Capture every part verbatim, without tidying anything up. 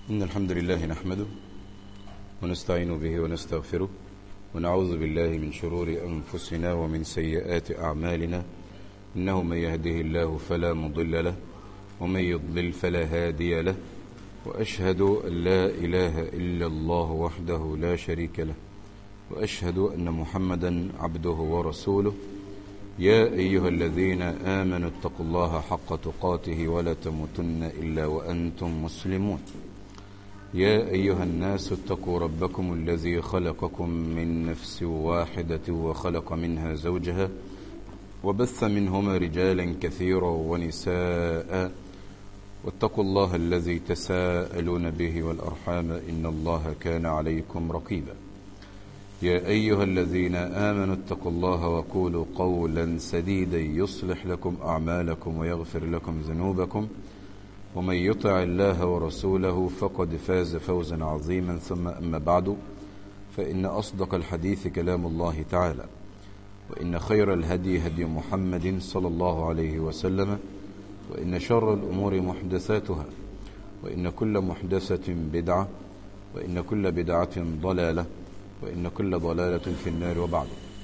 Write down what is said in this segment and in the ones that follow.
إن الحمد لله نحمده ونستعين به ونستغفره ونعوذ بالله من شرور أنفسنا ومن سيئات أعمالنا. إنه من يهده الله فلا مضل له ومن يضلل فلا هادي له، وأشهد أن لا إله إلا الله وحده لا شريك له، وأشهد أن محمدا عبده ورسوله. يا أيها الذين آمنوا اتقوا الله حق تقاته ولا تموتن إلا وأنتم مسلمون. يا أيها الناس اتقوا ربكم الذي خلقكم من نفس واحدة وخلق منها زوجها وبث منهما رجالا كثيرا ونساء، واتقوا الله الذي تساءلون به والأرحام إن الله كان عليكم رقيبا. يا أيها الذين آمنوا اتقوا الله وقولوا قولا سديدا يصلح لكم أعمالكم ويغفر لكم ذنوبكم، ومن يطع الله ورسوله فقد فاز فوزا عظيما. ثم أما بعد، فإن أصدق الحديث كلام الله تعالى، وإن خير الهدي هدي محمد صلى الله عليه وسلم، وإن شر الأمور محدثاتها، وإن كل محدثة بدعة، وإن كل بدعة ضلالة، وإن كل ضلالة في النار. وبعد،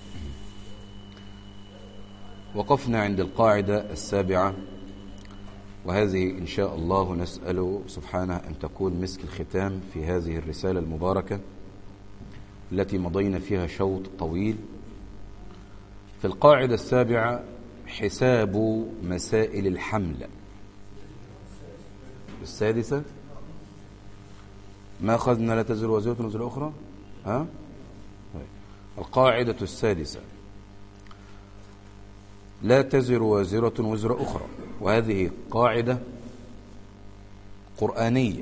وقفنا عند القاعدة السابعة، وهذه إن شاء الله نسأل سبحانه أن تكون مسك الختام في هذه الرسالة المباركة التي مضينا فيها شوط طويل. في القاعدة السابعة حساب مسائل الحمل. السادسة ما أخذنا لا تزر وزيرة وزر أخرى. ها؟ القاعدة السادسة لا تزر وازرة وزر أخرى، وهذه قاعدة قرآنية.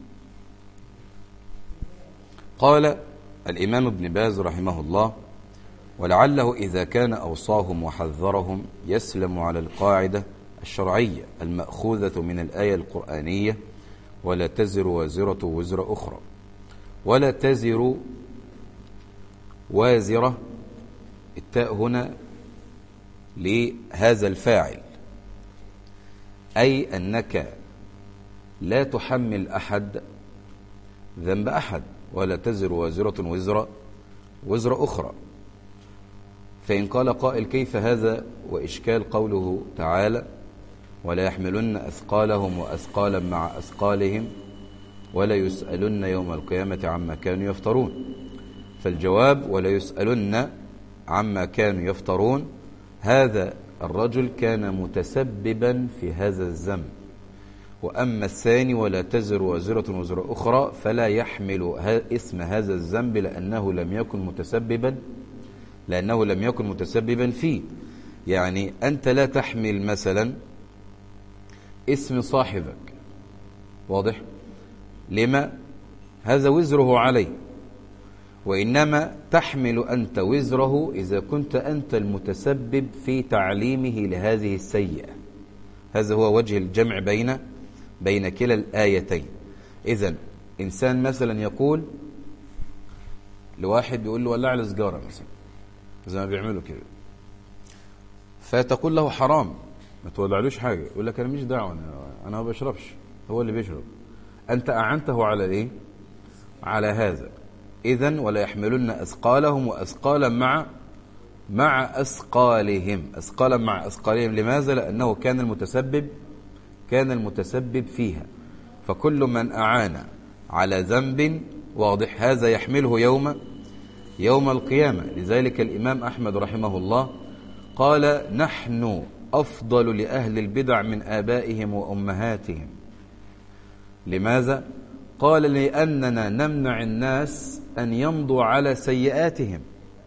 قال الإمام ابن باز رحمه الله: ولعله إذا كان أوصاهم وحذرهم يسلم على القاعدة الشرعية المأخوذة من الآية القرآنية: ولا تزر وازرة وزر أخرى. ولا تزر وازرة، التاء هنا لهذا الفاعل، أي أنك لا تحمل أحد ذنب أحد. ولا تزر وازرة وزر وزر أخرى. فإن قال قائل: كيف هذا؟ وإشكال قوله تعالى: ولا يحملن أثقالهم وأثقالا مع أثقالهم ولا يسألن يوم القيامة عما كانوا يفترون. فالجواب: ولا يسألن عما كانوا يفترون. هذا الرجل كان متسببا في هذا الذنب. وأما الثاني: ولا تزر وازرة وزر أخرى، فلا يحمل اسم هذا الذنب لأنه لم يكن متسببا لأنه لم يكن متسببا فيه. يعني أنت لا تحمل مثلا اسم صاحبك، واضح؟ لما؟ هذا وزره عليه. وإنما تحمل أنت وزره إذا كنت أنت المتسبب في تعليمه لهذه السيئة. هذا هو وجه الجمع بين بين كلا الآيتين. إذن إنسان مثلا يقول لواحد، بيقول له ولع السجارة مثلا، زي ما بيعملوا كده، فتقول له حرام، ما تولعلوش حاجة. يقول لك أنا مش دعوة، أنا, أنا ما بشربش، هو اللي بيشرب. أنت أعنته على إيه؟ على هذا. إذن ولا يحملن أثقالهم وأثقالا مع مع أثقالهم أثقالا مع أثقالهم. لماذا؟ لأنه كان المتسبب كان المتسبب فيها. فكل من أعان على ذنب، واضح، هذا يحمله يوم يوم القيامة. لذلك الإمام أحمد رحمه الله قال: نحن أفضل لأهل البدع من آبائهم وأمهاتهم. لماذا؟ قال: لأننا نمنع الناس أن يمضوا على سيئاتهم.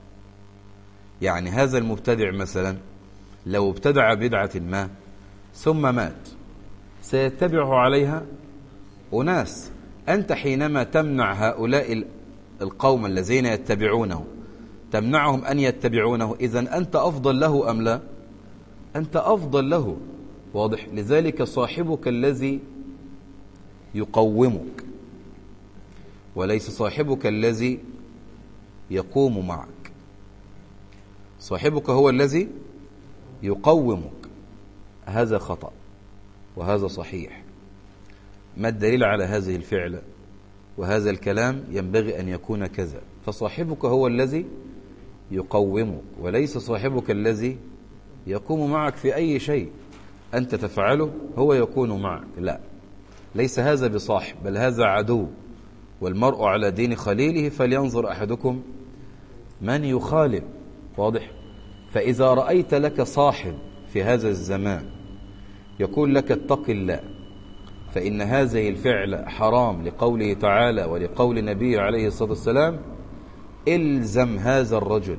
يعني هذا المبتدع مثلا لو ابتدع بدعة ما ثم مات، سيتبعه عليها أناس. أنت حينما تمنع هؤلاء القوم الذين يتبعونه، تمنعهم أن يتبعونه، إذن أنت أفضل له أم لا؟ أنت أفضل له، واضح؟ لذلك صاحبك الذي يقومك، وليس صاحبك الذي يقوم معك. صاحبك هو الذي يقومك. هذا خطأ وهذا صحيح. ما الدليل على هذه الفعلة؟ وهذا الكلام ينبغي أن يكون كذا، فصاحبك هو الذي يقومك، وليس صاحبك الذي يقوم معك في أي شيء أنت تفعله هو يكون معك. لا، ليس هذا بصاحب، بل هذا عدو. والمرء على دين خليله فلينظر أحدكم من يخالل. واضح؟ فإذا رأيت لك صاحب في هذا الزمان يقول لك اتق الله، فإن هذه الفعل حرام لقوله تعالى ولقول نبيه عليه الصلاة والسلام، إلزم هذا الرجل،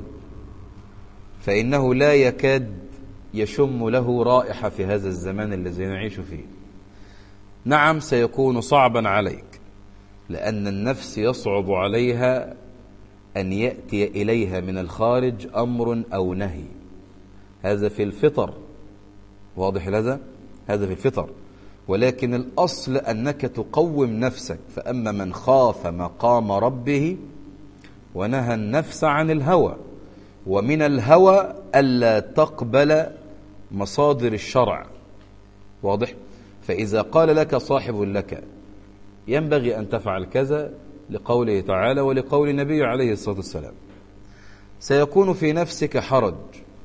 فإنه لا يكاد يشم له رائحة في هذا الزمان الذي نعيش فيه. نعم سيكون صعبا عليك، لأن النفس يصعب عليها أن يأتي إليها من الخارج أمر أو نهي، هذا في الفطر. واضح هذا؟ هذا في الفطر. ولكن الأصل أنك تقوم نفسك. فأما من خاف مقام ربه ونهى النفس عن الهوى، ومن الهوى ألا تقبل مصادر الشرع. واضح؟ فإذا قال لك صاحب لك ينبغي أن تفعل كذا لقوله تعالى ولقول النبي عليه الصلاة والسلام، سيكون في نفسك حرج.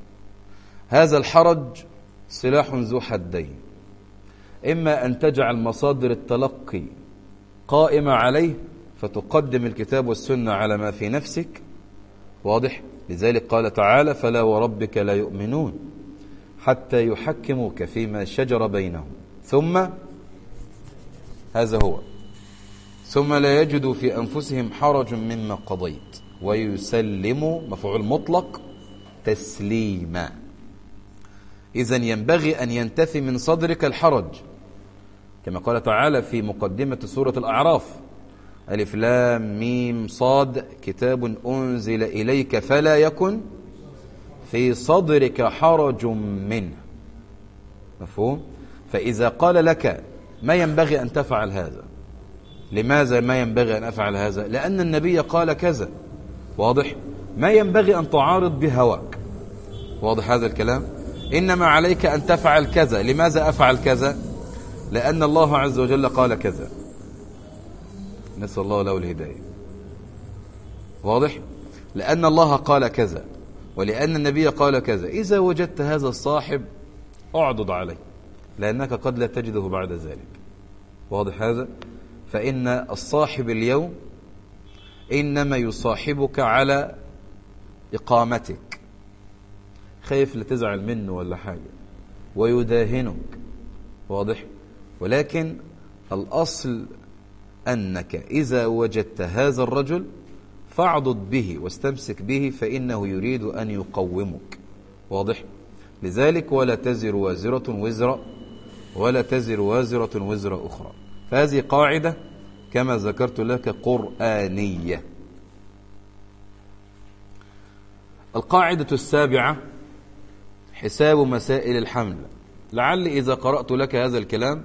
هذا الحرج سلاح ذو حدين، إما أن تجعل مصادر التلقي قائمة عليه فتقدم الكتاب والسنة على ما في نفسك. واضح؟ لذلك قال تعالى فلا وربك لا يؤمنون حتى يحكموك فيما شجر بينهم ثم هذا هو ثم لا يجدوا في أنفسهم حرج مما قضيت ويسلموا مفعول مطلق تسليما. إذن ينبغي أن ينتفي من صدرك الحرج، كما قال تعالى في مقدمة سورة الأعراف ألف لام ميم صاد كتاب أنزل إليك فلا يكن في صدرك حرج منه. مفهوم؟ فإذا قال لك ما ينبغي أن تفعل هذا، لماذا ما ينبغي أن أفعل هذا؟ لأن النبي قال كذا. واضح؟ ما ينبغي أن تعارض بهواك. واضح هذا الكلام؟ إنما عليك أن تفعل كذا. لماذا أفعل كذا؟ لأن الله عز وجل قال كذا. نسأل الله له الهداية. واضح؟ لأن الله قال كذا ولأن النبي قال كذا. إذا وجدت هذا الصاحب أعضد عليه، لأنك قد لا تجده بعد ذلك. واضح هذا؟ فإن الصاحب اليوم إنما يصاحبك على إقامتك، خايف لتزعل منه ولا حاجة ويداهنك. واضح؟ ولكن الأصل أنك إذا وجدت هذا الرجل فاعضد به واستمسك به، فإنه يريد أن يقومك. واضح؟ لذلك ولا تزر وازرة وزر ولا تزر وازرة وزر أخرى. فهذه قاعدة كما ذكرت لك قرآنية. القاعدة السابعة حساب مسائل الحمل. لعل إذا قرأت لك هذا الكلام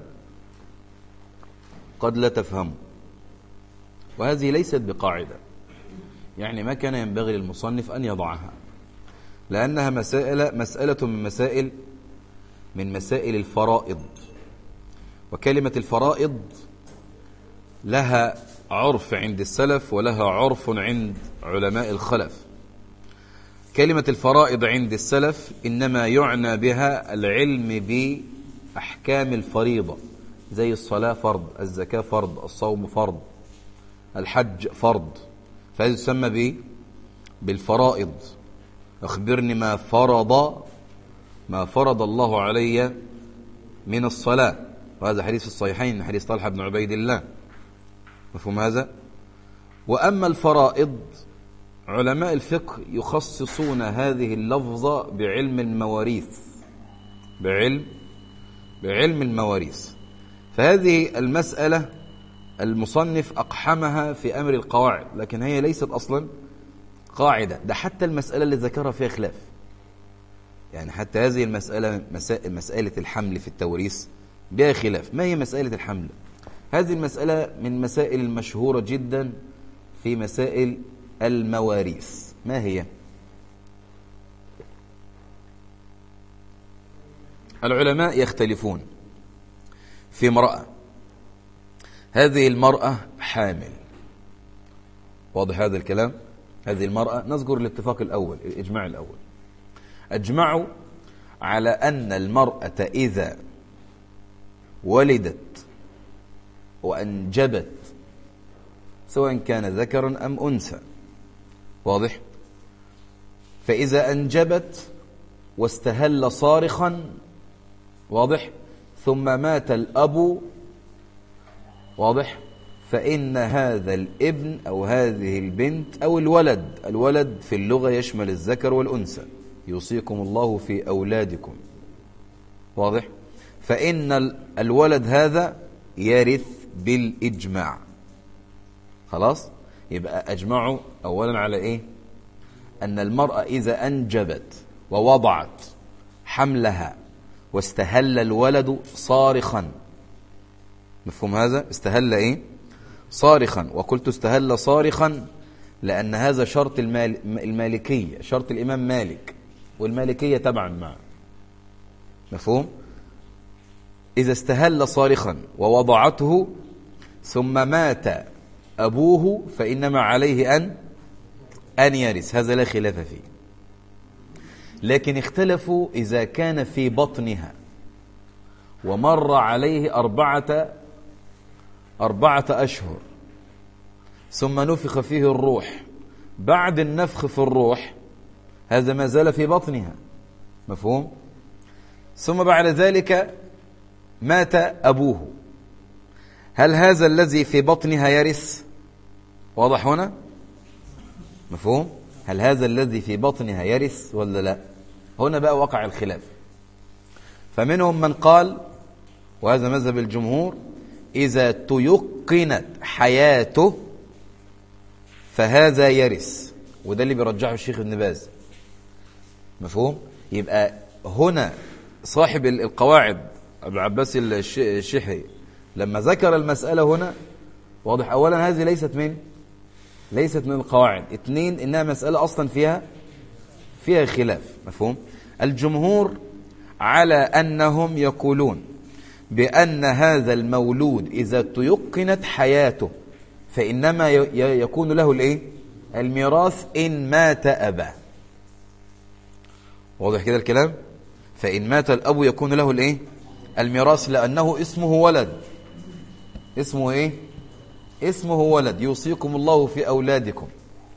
قد لا تفهمه، وهذه ليست بقاعدة، يعني ما كان ينبغي للمصنف أن يضعها، لأنها مسائل مسألة من مسائل من مسائل الفرائض. وكلمة الفرائض لها عرف عند السلف ولها عرف عند علماء الخلف. كلمة الفرائض عند السلف إنما يعنى بها العلم بأحكام الفريضة، زي الصلاة فرض، الزكاة فرض، الصوم فرض، الحج فرض، فهذا يسمى به بالفرائض. أخبرني ما فرض ما فرض الله علي من الصلاة، وهذا حديث في الصحيحين حديث طلحة بن عبيد الله. مفهوم هذا؟ وأما الفرائض علماء الفقه يخصصون هذه اللفظة بعلم المواريث، بعلم بعلم المواريث. فهذه المسألة المصنف أقحمها في أمر القواعد، لكن هي ليست أصلا قاعدة. ده حتى المسألة اللي ذكرها فيها خلاف، يعني حتى هذه المسألة مسائل مسألة الحمل في التوريث بها خلاف. ما هي مسألة الحمل؟ هذه المسألة من مسائل المشهورة جدا في مسائل المواريث. ما هي؟ العلماء يختلفون في امرأة، هذه المرأة حامل واضح هذا الكلام؟ هذه المرأة، نذكر الاتفاق الأول، الإجماع الأول. أجمعوا على أن المرأة إذا ولدت وأنجبت سواء كان ذكرا أم أنثى، واضح؟ فإذا أنجبت واستهل صارخا، واضح؟ ثم مات الأب، واضح؟ فإن هذا الابن أو هذه البنت أو الولد، الولد في اللغة يشمل الذكر والأنثى، يوصيكم الله في أولادكم، واضح؟ فإن الولد هذا يرث بالإجماع. خلاص؟ يبقى أجمعوا أولا على إيه؟ أن المرأة إذا أنجبت ووضعت حملها واستهل الولد صارخا، مفهوم هذا؟ استهل إيه؟ صارخا. وقلت استهل صارخا لأن هذا شرط المال المالكية، شرط الإمام مالك، والمالكية تبعا معه، مفهوم؟ إذا استهل صارخا ووضعته ثم مات أبوه فإنما عليه أن أن يرث، هذا لا خلاف فيه. لكن اختلفوا إذا كان في بطنها ومر عليه أربعة أربعة أشهر ثم نفخ فيه الروح، بعد النفخ في الروح هذا ما زال في بطنها، مفهوم؟ ثم بعد ذلك مات أبوه، هل هذا الذي في بطنها يرث؟ واضح هنا؟ مفهوم؟ هل هذا الذي في بطنها يرث ولا لا؟ هنا بقى وقع الخلاف. فمنهم من قال، وهذا مذهب الجمهور، إذا تيقنت حياته فهذا يرث، وده اللي بيرجحه الشيخ ابن باز، مفهوم؟ يبقى هنا صاحب القواعد أبو العباس الشيحي لما ذكر المسألة هنا، واضح؟ أولا هذه ليست من ليست من القواعد، اثنين إنها مسألة أصلا فيها فيها خلاف، مفهوم؟ الجمهور على أنهم يقولون بأن هذا المولود إذا تيقنت حياته فإنما يكون له الإيه؟ الميراث إن مات أباه، واضح كده الكلام؟ فإن مات الأب يكون له الإيه؟ الميراث، لأنه اسمه ولد، اسمه إيه؟ اسمه ولد، يوصيكم الله في أولادكم.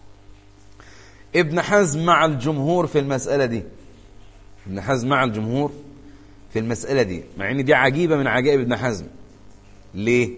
ابن حزم مع الجمهور في المسألة دي، ابن حزم مع الجمهور في المسألة دي، مع ان دي عجيبة من عجائب ابن حزم. ليه؟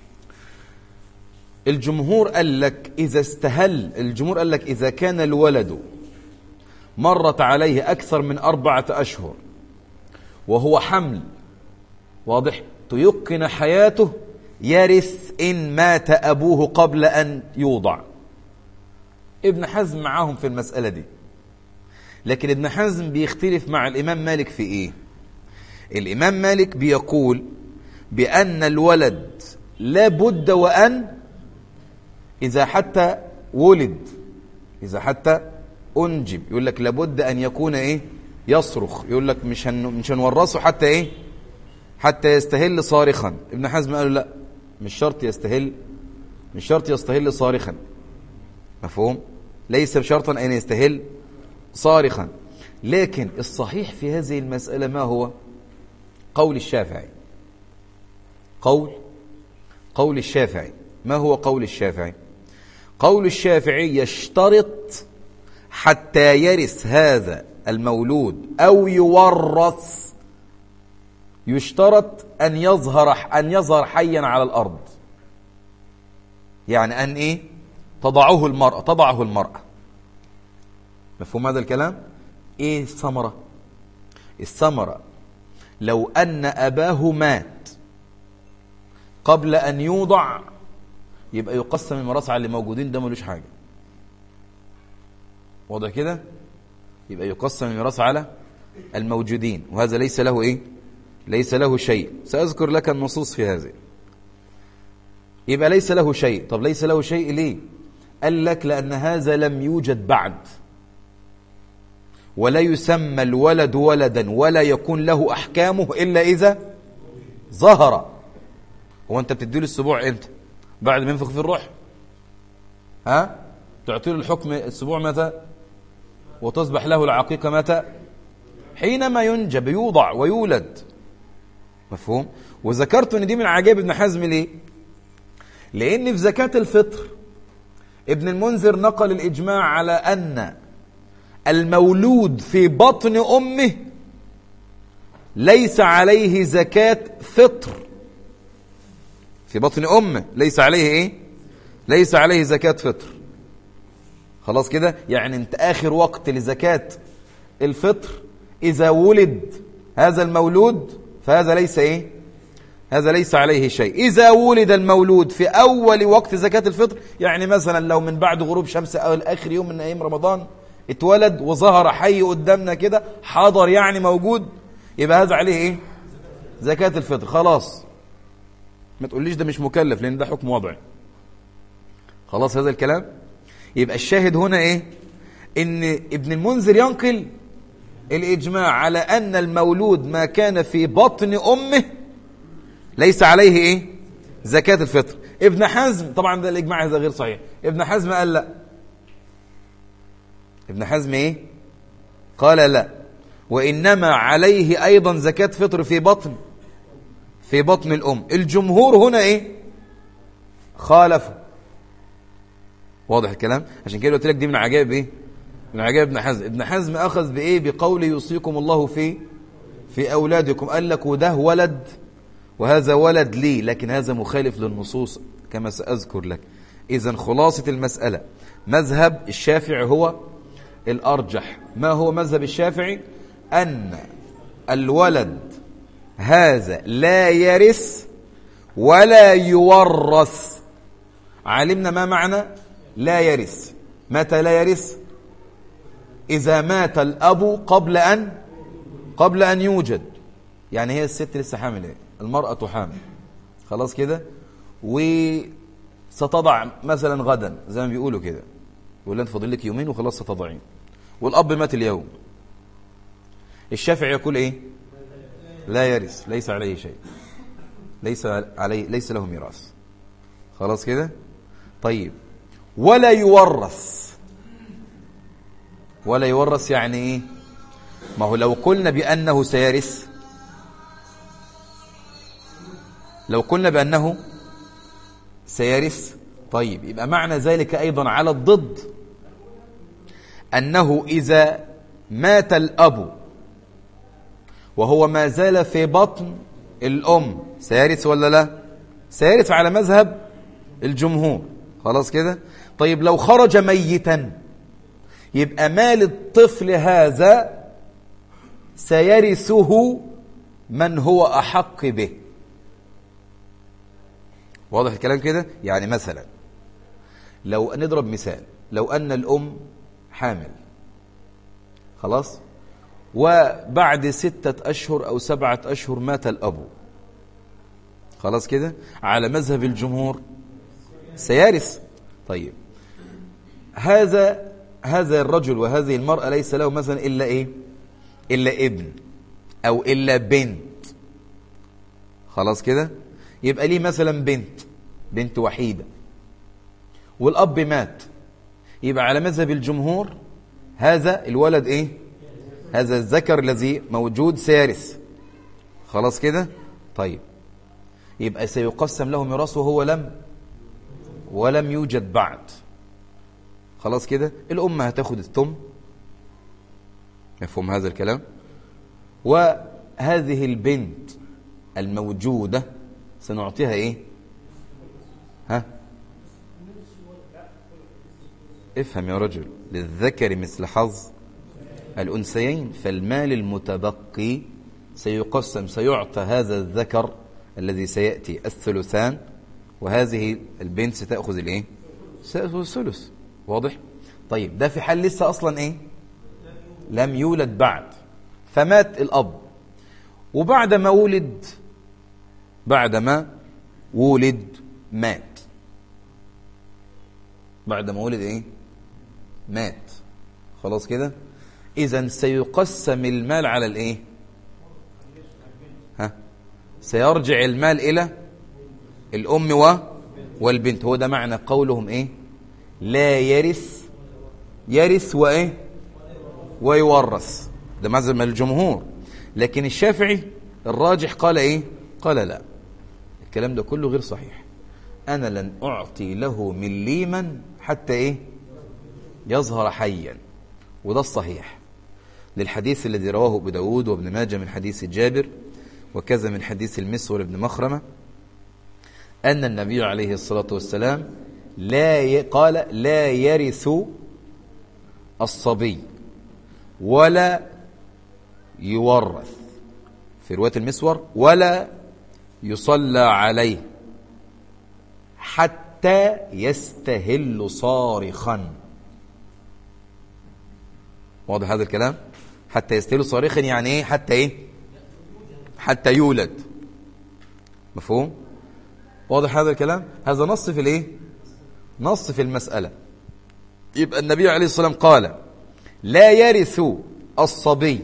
الجمهور قال لك إذا استهل، الجمهور قال لك إذا كان الولد مرت عليه أكثر من أربعة أشهر وهو حمل، واضح؟ تيقن حياته، يرث إن مات أبوه قبل أن يوضع. ابن حزم معاهم في المسألة دي، لكن ابن حزم بيختلف مع الإمام مالك في إيه؟ الإمام مالك بيقول بأن الولد لا بد وأن إذا حتى ولد، إذا حتى أنجب، يقول لك لابد أن يكون إيه؟ يصرخ، يقول لك مش هن مش هنورثه حتى إيه؟ حتى يستهل صارخا. ابن حزم قال لا، مش شرط يستهل، مش شرط يستهل صارخا، مفهوم؟ ليس بشرطا أن يستهل صارخا. لكن الصحيح في هذه المسألة ما هو؟ قول الشافعي، قول قول الشافعي. ما هو قول الشافعي؟ قول الشافعي يشترط حتى يرث هذا المولود أو يورث، يشترط أن يظهر أن يظهر حيا على الأرض، يعني أن إيه؟ تضعه المرأة، تضعه المرأة، مفهوم هذا الكلام؟ إيه الثمرة؟ الثمرة لو أن أباه مات قبل أن يوضع يبقى يقسم الميراث على اللي موجودين، ده ملوش حاجة، واضح كده؟ يبقى يقسم الميراث على الموجودين، وهذا ليس له إيه؟ ليس له شيء. سأذكر لك النصوص في هذه. يبقى ليس له شيء. طب ليس له شيء ليه؟ قال لك لأن هذا لم يوجد بعد، ولا يسمى الولد ولدا ولا يكون له أحكامه إلا إذا ظهر. هو أنت بتديله السبوع إمتى؟ بعد ما ينفخ في الروح؟ ها؟ تعطي له الحكم السبوع متى؟ وتصبح له العقيقة متى؟ حينما ينجب، يوضع ويولد. مفهوم؟ وذكرت ان دي من عجائب ابن حزم ليه؟ لان في زكاة الفطر ابن المنذر نقل الإجماع على أن المولود في بطن أمه ليس عليه زكاة فطر. في بطن أمه ليس عليه إيه؟ ليس عليه زكاة فطر. خلاص كده؟ يعني انت آخر وقت لزكاة الفطر إذا ولد هذا المولود فهذا ليس إيه؟ هذا ليس عليه شيء. إذا ولد المولود في أول وقت زكاة الفطر، يعني مثلا لو من بعد غروب شمس أو آخر يوم من أيام رمضان اتولد وظهر حي قدامنا كده، حاضر يعني موجود، يبقى هذا عليه إيه؟ زكاة الفطر. خلاص، ما تقوليش ده مش مكلف لأن ده حكم وضعي. خلاص هذا الكلام. يبقى الشاهد هنا إيه؟ إن ابن المنذر ينقل الإجماع على أن المولود ما كان في بطن أمه ليس عليه إيه؟ زكاة الفطر. ابن حزم طبعا ده الإجماع هذا غير صحيح. ابن حزم قال لا. ابن حزم إيه؟ قال لا، وإنما عليه أيضا زكاة فطر في بطن في بطن الأم. الجمهور هنا إيه؟ خالفوا. واضح الكلام؟ عشان كده قلت لك دي من عجائب إيه؟ من عجائب ابن حزم. ابن حزم أخذ بإيه؟ بقول يوصيكم الله في في أولادكم. قال لك وده ولد وهذا ولد لي، لكن هذا مخالف للنصوص كما سأذكر لك. إذن خلاصة المسألة مذهب الشافعي هو الأرجح. ما هو مذهب الشافعي؟ أن الولد هذا لا يرث ولا يورث. علمنا ما معنى لا يرث. متى لا يرث؟ إذا مات الأب قبل أن قبل أن يوجد. يعني هي الست لسه حامل، ايه؟ المرأة حامل، خلاص كده، وستضع مثلا غدا زي ما بيقولوا كده، يقول لها انت فاضل لك يومين وخلاص ستضعين، والأب مات اليوم. الشافعي يقول ايه؟ لا يرث، ليس عليه شيء، ليس عليه ليس له ميراث. خلاص كده. طيب ولا يورث. ولا يورث يعني ايه؟ ما هو لو قلنا بأنه سيرث، لو قلنا بأنه سيرث، طيب يبقى معنى ذلك أيضا على الضد أنه إذا مات الأب وهو ما زال في بطن الأم سيرث ولا لا؟ سيرث على مذهب الجمهور. خلاص كده. طيب لو خرج ميتا يبقى مال الطفل هذا سيرثه من هو أحق به. واضح الكلام كده؟ يعني مثلا لو نضرب مثال، لو أن الأم حامل، خلاص، وبعد ستة أشهر أو سبعة أشهر مات الأب، خلاص كده، على مذهب الجمهور سيرث. طيب هذا هذا الرجل وهذه المرأة ليس له مثلا إلا إيه؟ إلا ابن أو إلا بنت، خلاص كده، يبقى ليه مثلا بنت بنت وحيدة والأب مات، يبقى على مذهب الجمهور هذا الولد إيه؟ هذا الذكر الذي موجود سيرث. خلاص كده. طيب يبقى سيقسم له ميراثه وهو لم ولم يوجد بعد. خلاص كده. الأم هتاخد الثمن، مفهوم هذا الكلام؟ وهذه البنت الموجودة سنعطيها ايه؟ ها؟ افهم يا رجل، للذكر مثل حظ الأنثيين، فالمال المتبقي سيقسم، سيعطى هذا الذكر الذي سيأتي الثلثان، وهذه البنت ستأخذ الايه؟ ستأخذ الثلث. واضح؟ طيب ده في حال لسه أصلا ايه؟ لم يولد بعد، فمات الأب، وبعد ما ولد بعد ما ولد مات بعد ما ولد ايه؟ مات. خلاص كده. إذن سيقسم المال على الايه؟ ها؟ سيرجع المال إلى الأم و والبنت. هو ده معنى قولهم ايه؟ لا يرث، يرث وإيه ويورث، ده مذهب الجمهور. لكن الشافعي الراجح قال إيه؟ قال لا، الكلام ده كله غير صحيح. أنا لن أعطي له مليما حتى إيه يظهر حيا، وده الصحيح للحديث الذي رواه أبو داود وابن ماجه من حديث جابر، وكذا من حديث المسور بن مخرمة، أن النبي عليه الصلاة والسلام لا ي... قال لا يرث الصبي ولا يورث، في رواية المسور ولا يصلى عليه حتى يستهل صارخا. واضح هذا الكلام؟ حتى يستهل صارخا يعني ايه؟ حتى ايه؟ حتى يولد. مفهوم؟ واضح هذا الكلام؟ هذا نص في الايه؟ نص في المسألة. يبقى النبي عليه الصلاة والسلام قال لا يرث الصبي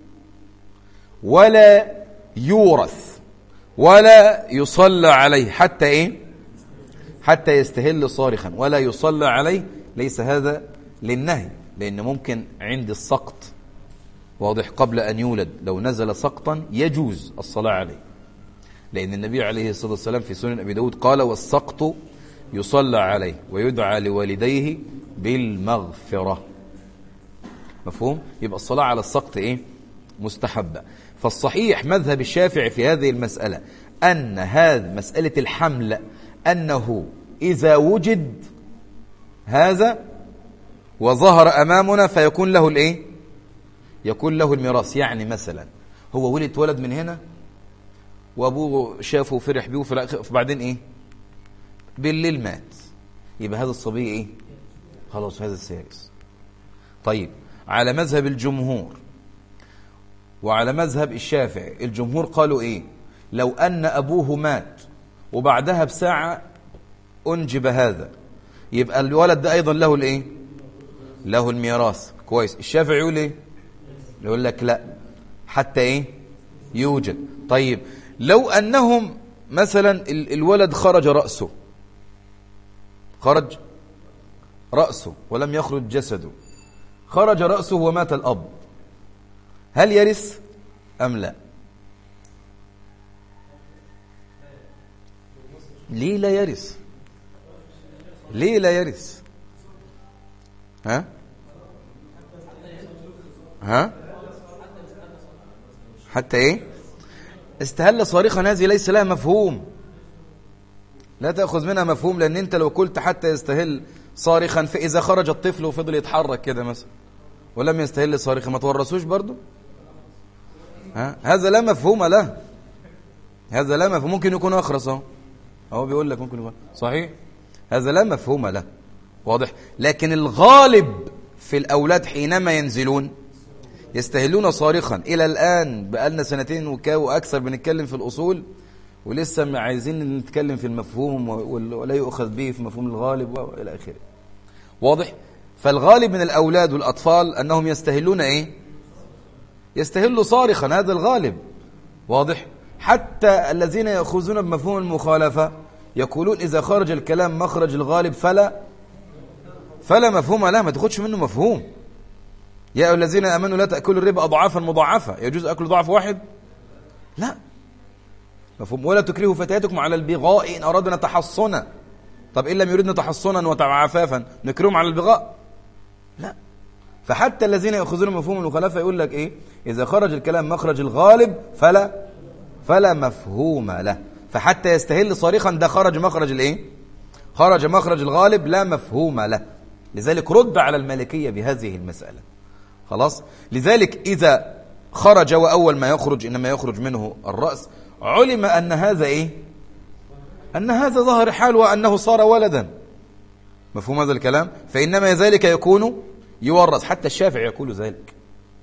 ولا يورث ولا يصلى عليه حتى ايه؟ حتى يستهل صارخا، ولا يصلى عليه. ليس هذا للنهي، لأن ممكن عند السقط، واضح، قبل أن يولد لو نزل سقطا يجوز الصلاة عليه، لأن النبي عليه الصلاة والسلام في سنن أبي داود قال والسقط يصلى عليه ويدعى لوالديه بالمغفرة. مفهوم؟ يبقى الصلاة على السقط إيه؟ مستحبة. فالصحيح مذهب الشافعي في هذه المسألة أن هذه مسألة الحمل أنه إذا وجد هذا وظهر أمامنا فيكون له الإيه؟ يكون له الميراث. يعني مثلا هو ولد ولد من هنا وأبوه شافه وفرح بيه وبعدين إيه؟ بالليل مات، يبقى هذا الصبي إيه؟ خلاص هذا السيرس. طيب على مذهب الجمهور وعلى مذهب الشافعي، الجمهور قالوا إيه؟ لو أن أبوه مات وبعدها بساعة أنجب هذا، يبقى الولد ده أيضا له الإيه؟ له الميراث. كويس. الشافعي يقول إيه؟ يقول لك لا، حتى إيه؟ يوجد. طيب لو أنهم مثلا الولد خرج رأسه، خرج رأسه ولم يخرج جسده، خرج رأسه ومات الأب، هل يرث أم لا؟ ليه لا يرث؟ ليه لا يرث؟ ها؟ ها؟ حتى ايه؟ استهل صارخا هذه ليس لها مفهوم، لا تأخذ منها مفهوم، لأن انت لو قلت حتى يستهل صارخا فإذا خرج الطفل وفضل يتحرك كده مثلا ولم يستهل صارخا ما تورثوش برضو؟ ها؟ هذا لا مفهوم له، هذا لا مفهوم. ممكن يكون أخرس اهو، هو بيقول لك ممكن يكون صحيح، هذا لا مفهوم له. واضح. لكن الغالب في الأولاد حينما ينزلون يستهلون صارخا. إلى الآن بقالنا سنتين وأكثر بنتكلم في الأصول ولسه عايزين نتكلم في المفهوم ولا يؤخذ به في مفهوم الغالب وإلى آخره. واضح. فالغالب من الأولاد والأطفال أنهم يستهلون إيه؟ يستهلوا صارخا، هذا الغالب. واضح. حتى الذين يأخذون بمفهوم المخالفة يقولون إذا خرج الكلام مخرج الغالب فلا فلا مفهوم له، ما تاخدش منه مفهوم. يا أيها الذين آمنوا لا تأكلوا الربا أضعافا مضاعفة، يجوز أكل ضعف واحد؟ لا مفهوم. ولا تكرهوا فتياتكم على البغاء إن أرادنا تحصنا. طب إن لم يردنا تحصنا وعفافا نكرههم على البغاء؟ لا. فحتى الذين يأخذون مفهوم المخالفة يقول لك إيه؟ إذا خرج الكلام مخرج الغالب فلا فلا مفهوم له. فحتى يستهل صارخا ده خرج مخرج الإيه؟ خرج مخرج الغالب، لا مفهوم له. لذلك رد على المالكية بهذه المسألة. خلاص. لذلك إذا خرج وأول ما يخرج إنما يخرج منه الرأس علم أن هذا إيه؟ أن هذا ظهر حال وأنه صار ولدا. مفهوم هذا الكلام؟ فإنما ذلك يكون يورث. حتى الشافعي يقول ذلك.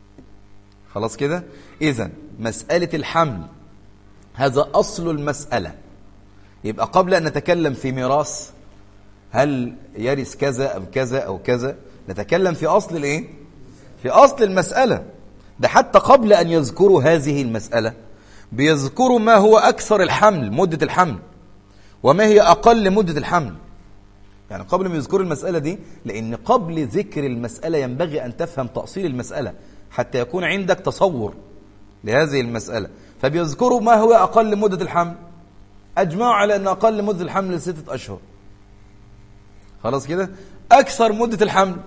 خلاص كده. إذن مسألة الحمل هذا أصل المسألة. يبقى قبل أن نتكلم في ميراث هل يرث كذا أم كذا أو كذا، نتكلم في أصل الإيه؟ في أصل المسألة. ده حتى قبل أن يذكروا هذه المسألة بيذكروا ما هو أكثر الحمل، مدة الحمل، وما هي أقل مدة الحمل. يعني قبل ما يذكروا المسألة دي، لأن قبل ذكر المسألة ينبغي أن تفهم تأصيل المسألة حتى يكون عندك تصور لهذه المسألة. فبيذكروا ما هو أقل مدة الحمل، أجمعوا على أن أقل مدة الحمل ستة أشهر. خلاص كده. أكثر مدة الحمل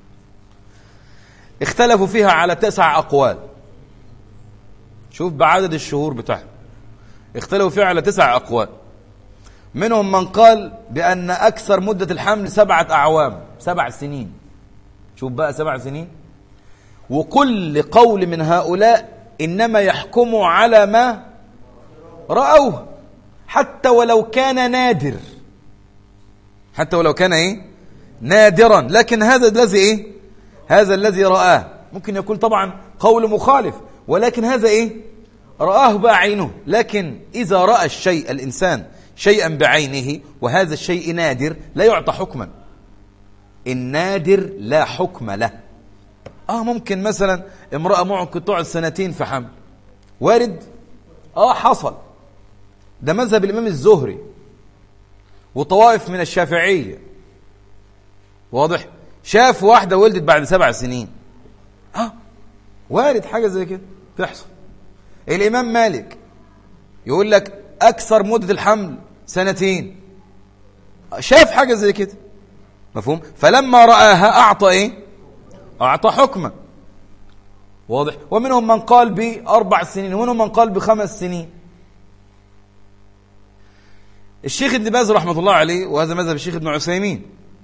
اختلفوا فيها على تسع أقوال. شوف بعدد الشهور بتاعهم اختلفوا فيها على تسع أقوال. منهم من قال بأن أكثر مدة الحمل سبعة أعوام، سبع سنين. شوف بقى سبع سنين. وكل قول من هؤلاء إنما يحكم على ما رأوه، حتى ولو كان نادر، حتى ولو كان إيه نادرا، لكن هذا الذي إيه هذا الذي رآه. ممكن يكون طبعا قول مخالف، ولكن هذا إيه رآه بعينه. لكن إذا رأى الشيء الإنسان شيئا بعينه وهذا الشيء نادر لا يعطى حكما. النادر لا حكم له. آه ممكن مثلا امرأة ممكن تقعد سنتين في حمل، وارد، آه حصل. ده مذهب الإمام الزهري وطوائف من الشافعية، واضح. شاف واحدة ولدت بعد سبع سنين، آه وارد حاجة زي كده تحصل. الإمام مالك يقول لك أكثر مدة الحمل سنتين، شاف حاجة زي كده، مفهوم. فلما رآها أعطى إيه أعطى حكمة، واضح. ومنهم من قال بأربع سنين، ومنهم من قال بخمس سنين. الشيخ ابن باز رحمة الله عليه، وهذا مذهب الشيخ ابن عثيمين،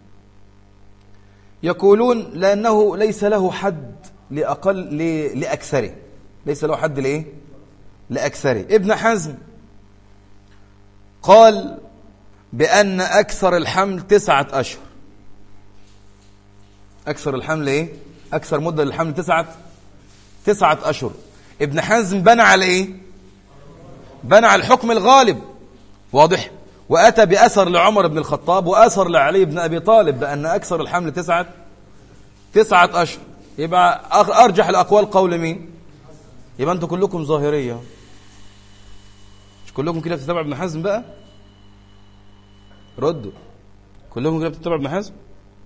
يقولون لأنه ليس له حد لأقل لأكثره، ليس له حد لإيه لأكثره. ابن حزم قال بأن أكثر الحمل تسعة أشهر. أكثر الحمل إيه أكثر مدة للحمل تسعة تسعة أشهر. ابن حزم بنى على إيه بنى على الحكم الغالب، واضح. وأتى بأثر لعمر بن الخطاب وأثر لعلي بن أبي طالب بأن أكثر الحمل تسعة تسعة أشهر. يبقى أرجح الأقوال قول مين؟ يبقى أنتوا كلكم ظاهرية، مش كلكم كده بتتبع ابن حزم بقى؟ ردوا، كلكم كده بتتبع ابن حزم؟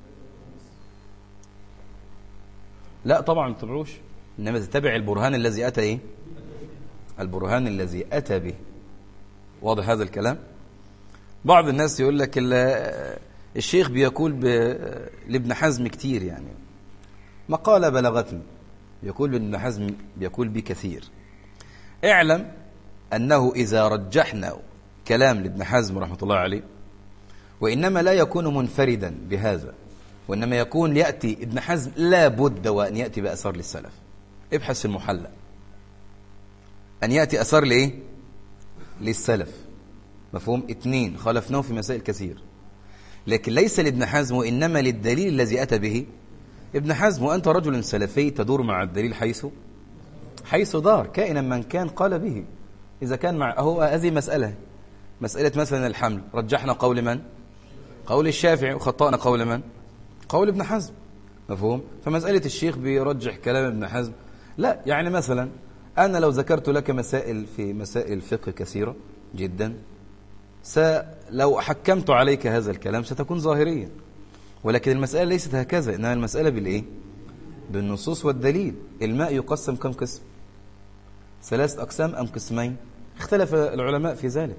لا طبعا ما تتبعوش، إنما تتبع البرهان الذي أتى إيه البرهان الذي أتى به. واضح هذا الكلام؟ بعض الناس يقول لك الشيخ بيقول لابن حزم كتير، يعني مقالة بلغتني يقول ابن حزم بيقول بي كثير. اعلم أنه إذا رجحنا كلام لابن حزم رحمة الله عليه، وإنما لا يكون منفردا بهذا، وإنما يكون يأتي ابن حزم لا بد وأن يأتي بأثار للسلف. ابحث في المحلى أن يأتي أثار لإيه للسلف، مفهوم. اثنين، خالفناه في مسائل كثير، لكن ليس لابن حزم، وإنما للدليل الذي أتى به ابن حزم. وأنت رجل سلفي تدور مع الدليل حيث حيث دار، كائنا من كان قال به. إذا كان مع أهو هذه مسألة مسألة مثلا الحمل، رجحنا قول من؟ قول الشافعي، وخطأنا قول من؟ قول ابن حزم، مفهوم. فمسألة الشيخ بيرجح كلام ابن حزم لا. يعني مثلا أنا لو ذكرت لك مسائل في مسائل فقه كثيرة جدا، لو حكمت عليك هذا الكلام ستكون ظاهريا، ولكن المسألة ليست هكذا، إنها المسألة بالإيه؟ بالنصوص والدليل. الماء يقسم كم قسم؟ ثلاث أقسام أم قسمين؟ اختلف العلماء في ذلك.